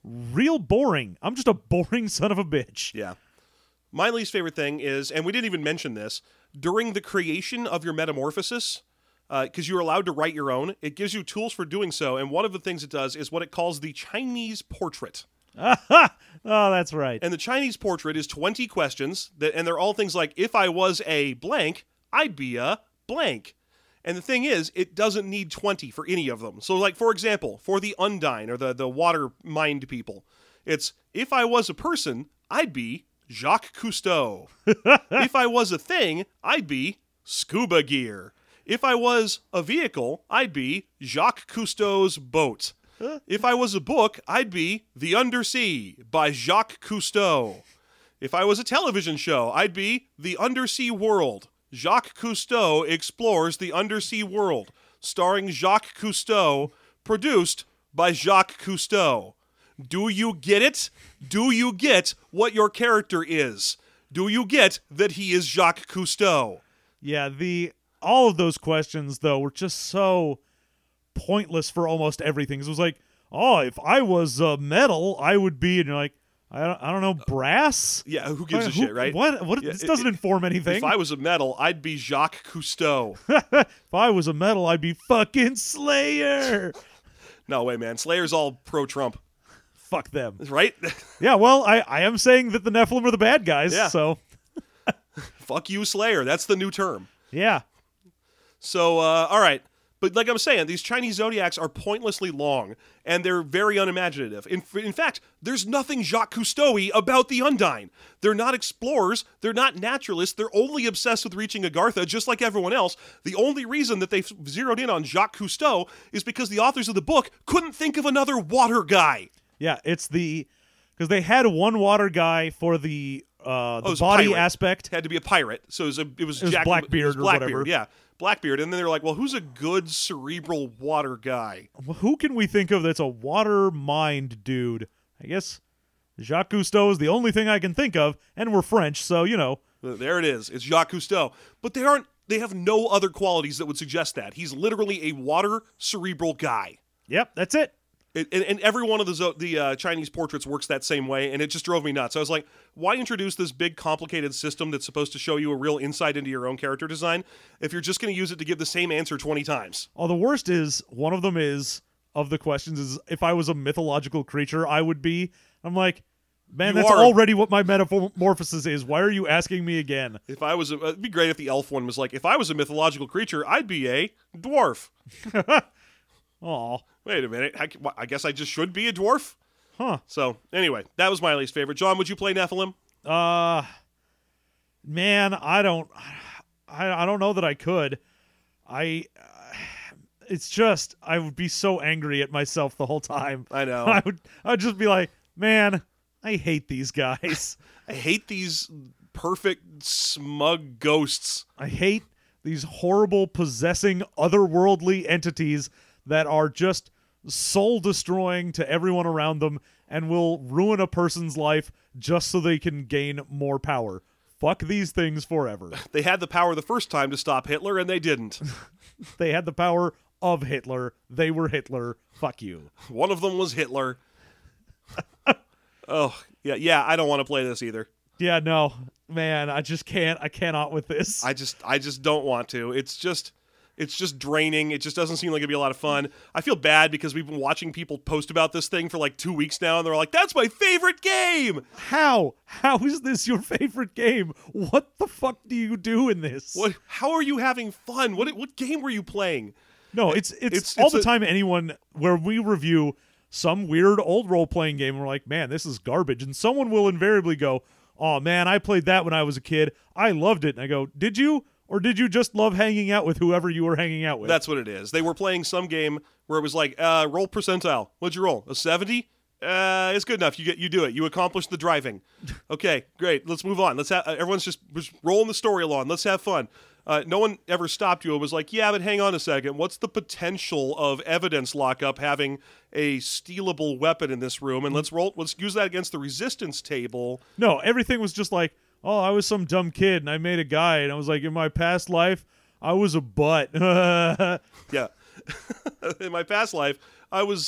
real boring. I'm just a boring son of a bitch. Yeah. My least favorite thing is, and we didn't even mention this, during the creation of your metamorphosis, because uh, you're allowed to write your own, it gives you tools for doing so, and one of the things it does is what it calls the Chinese portrait. Oh, that's right. And the Chinese portrait is twenty questions, that, and they're all things like, if I was a blank, I'd be a blank. And the thing is, it doesn't need twenty for any of them. So, like, for example, for the Undine, or the, the water mind people, it's, if I was a person, I'd be Jacques Cousteau. If I was a thing, I'd be scuba gear. If I was a vehicle, I'd be Jacques Cousteau's boat. If I was a book, I'd be The Undersea by Jacques Cousteau. If I was a television show, I'd be The Undersea World. Jacques Cousteau explores the undersea world, starring Jacques Cousteau, produced by Jacques Cousteau. Do you get it? Do you get what your character is? Do you get that he is Jacques Cousteau? Yeah, the all of those questions, though, were just so pointless for almost everything. It was like, oh, if I was uh, metal, I would be, and you're like, I don't, I don't know, brass? Yeah, who gives Uh, a who- shit, right? What? What? Yeah, this it- doesn't it- inform anything. If I was a metal, I'd be Jacques Cousteau. If I was a metal, I'd be fucking Slayer. No way, man. Slayer's all pro-Trump, Fuck them. right? Yeah, well, I, I am saying that the Nephilim are the bad guys, Yeah. so Fuck you, Slayer. That's the new term. yeah. So, uh, all right. But like I'm saying, these Chinese zodiacs are pointlessly long, and they're very unimaginative. In, in fact, there's nothing Jacques Cousteau-y about the Undine. They're not explorers. They're not naturalists. They're only obsessed with reaching Agartha, just like everyone else. The only reason that they've zeroed in on Jacques Cousteau is because the authors of the book couldn't think of another water guy. Yeah, it's the... Because they had one water guy for the, uh, it the was a body pirate. aspect. Had to be a pirate, so it was, a, it was, It was Jack, Blackbeard it was or Blackbeard, whatever. yeah. Blackbeard, and then they're like, well, who's a good cerebral water guy? Who can we think of that's a water mind dude? I guess Jacques Cousteau is the only thing I can think of, and we're French, so, you know. There it is. It's Jacques Cousteau. But they aren't. They have no other qualities that would suggest that. He's literally a water cerebral guy. Yep, that's it. It, and, and every one of the zo- the uh, Chinese portraits works that same way, and it just drove me nuts. I was like, why introduce this big, complicated system that's supposed to show you a real insight into your own character design if you're just going to use it to give the same answer twenty times? Oh, the worst is, one of them is, of the questions is, if I was a mythological creature, I would be. I'm like, man, You that's are- already what my metamorphosis is. Why are you asking me again? If I was, a, it'd be great if the elf one was like, if I was a mythological creature, I'd be a dwarf. Aw, Wait a minute, I, I guess I just should be a dwarf? huh. So, anyway, that was my least favorite. John, would you play Nephilim? Uh, man, I don't, I, I don't know that I could. I, uh, it's just, I would be so angry at myself the whole time. I know. I would, I'd just be like, man, I hate these guys. I hate these perfect, smug ghosts. I hate these horrible, possessing, otherworldly entities that are just soul-destroying to everyone around them and will ruin a person's life just so they can gain more power. Fuck these things forever. They had the power the first time to stop Hitler, and they didn't. They had the power of Hitler. They were Hitler. Fuck you. One of them was Hitler. Oh, yeah, yeah, I don't want to play this either. Yeah, no. Man, I just can't. I cannot with this. I just I just don't want to. It's just it's just draining. It just doesn't seem like it'd be a lot of fun. I feel bad because we've been watching people post about this thing for like two weeks now, and they're like, "That's my favorite game." How? How is this your favorite game? What the fuck do you do in this? What? How are you having fun? What what game were you playing? No, it's it's, It's- all it's the a- time anyone where we review some weird old role-playing game and we're like, man, this is garbage. And someone will invariably go, oh man, I played that when I was a kid. I loved it. And I go, did you? Or did you just love hanging out with whoever you were hanging out with? That's what it is. They were playing some game where it was like, uh, roll percentile. What'd you roll? A seventy? Uh, it's good enough. You get you do it. You accomplished the driving. Okay, great. Let's move on. Let's have uh, everyone's just, just rolling the story along. Let's have fun. Uh, no one ever stopped you and was like, yeah, but hang on a second. What's the potential of evidence lockup having a stealable weapon in this room? And let's roll. Let's use that against the resistance table. No, everything was just like, oh, I was some dumb kid and I made a guy and I was like, in my past life, I was a butt. Yeah. In my past life, I was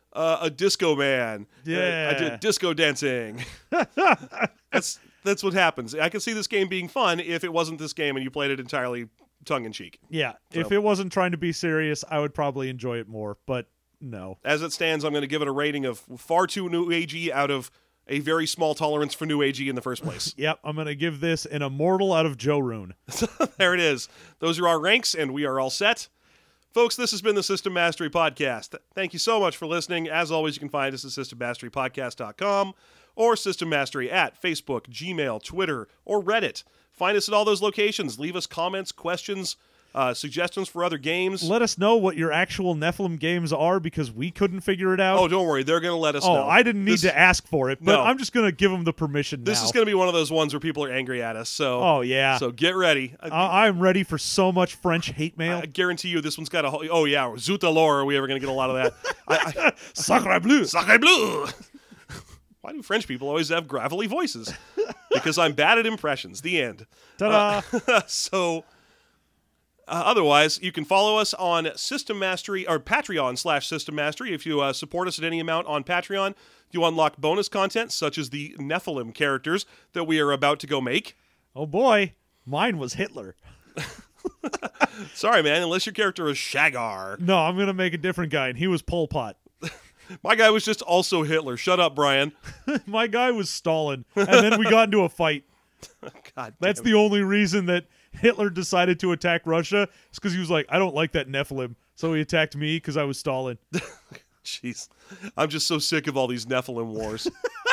uh, a disco man. Yeah. I did disco dancing. that's that's what happens. I could see this game being fun if it wasn't this game and you played it entirely tongue-in-cheek. Yeah, So- if it wasn't trying to be serious, I would probably enjoy it more, but no. As it stands, I'm going to give it a rating of far too new agey out of a very small tolerance for new agey in the first place. Yep, I'm going to give this an immortal out of Joe Rune. There it is. Those are our ranks, and we are all set. Folks, this has been the System Mastery Podcast. Thank you so much for listening. As always, you can find us at system mastery podcast dot com or System Mastery at Facebook, Gmail, Twitter, or Reddit. Find us at all those locations. Leave us comments, questions, uh, suggestions for other games. Let us know what your actual Nephilim games are because we couldn't figure it out. Oh, don't worry. They're going to let us Oh, know. I didn't need This- to ask for it, but No. I'm just going to give them the permission This now. is going to be one of those ones where people are angry at us. So, Oh, yeah. So get ready. I, I- I'm ready for so much French hate mail. I guarantee you this one's got a whole... Oh, yeah. Zut alors. Are we ever going to get a lot of that? I, I, Sacre bleu! Sacre bleu! Why do French people always have gravelly voices? Because I'm bad at impressions. The end. Ta-da! Uh, so, uh, otherwise, you can follow us on System Mastery or Patreon slash System Mastery. If you uh, support us at any amount on Patreon, you unlock bonus content such as the Nephilim characters that we are about to go make. Oh, boy. Mine was Hitler. Sorry, man, unless your character is Shagar. No, I'm going to make a different guy, and he was Pol Pot. My guy was just also Hitler. Shut up, Brian. My guy was Stalin, and then we got into a fight. God That's damn. the only reason that Hitler decided to attack Russia. It's because he was like, I don't like that Nephilim, so he attacked me because I was Stalin. Jeez. I'm just so sick of all these Nephilim wars.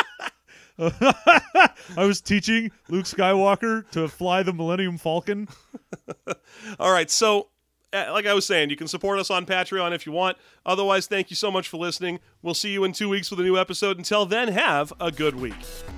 I was teaching Luke Skywalker to fly the Millennium Falcon. All right, so uh, like I was saying, you can support us on Patreon if you want. Otherwise, thank you so much for listening. We'll see you in two weeks with a new episode. Until then, have a good week.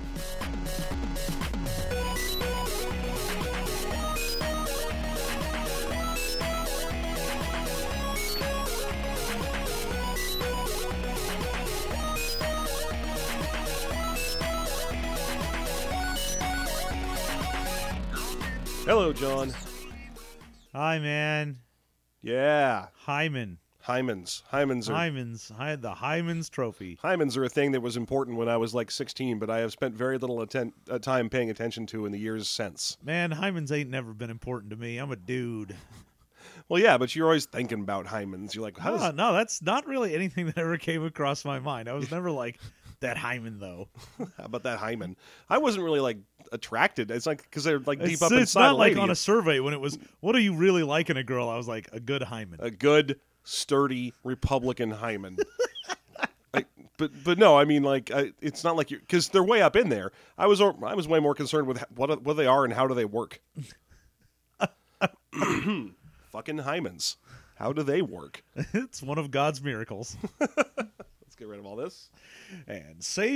Hello, John. Hi, man. Yeah. Hyman. Hymens. Hymens are Hyman's. Hy- the Hyman's Trophy. Hymens are a thing that was important when I was like sixteen, but I have spent very little atten- uh, time paying attention to in the years since. Man, Hyman's ain't never been important to me. I'm a dude. Well, yeah, but you're always thinking about hymens. You're like, how does No, no, that's not really anything that ever came across my mind. I was never like, that Hyman, though. how about that hymen? I wasn't really like attracted. It's like because they're like deep It's, up it's inside. not a like lady. on a survey when it was, what do you really like in a girl? I was like, a good Hyman. a good, sturdy Republican hymen. I, but but no, I mean like I, it's not like you because they're way up in there. I was I was way more concerned with what what they are and how do they work. Fucking hymens. How do they work? It's one of God's miracles. Let's get rid of all this. And save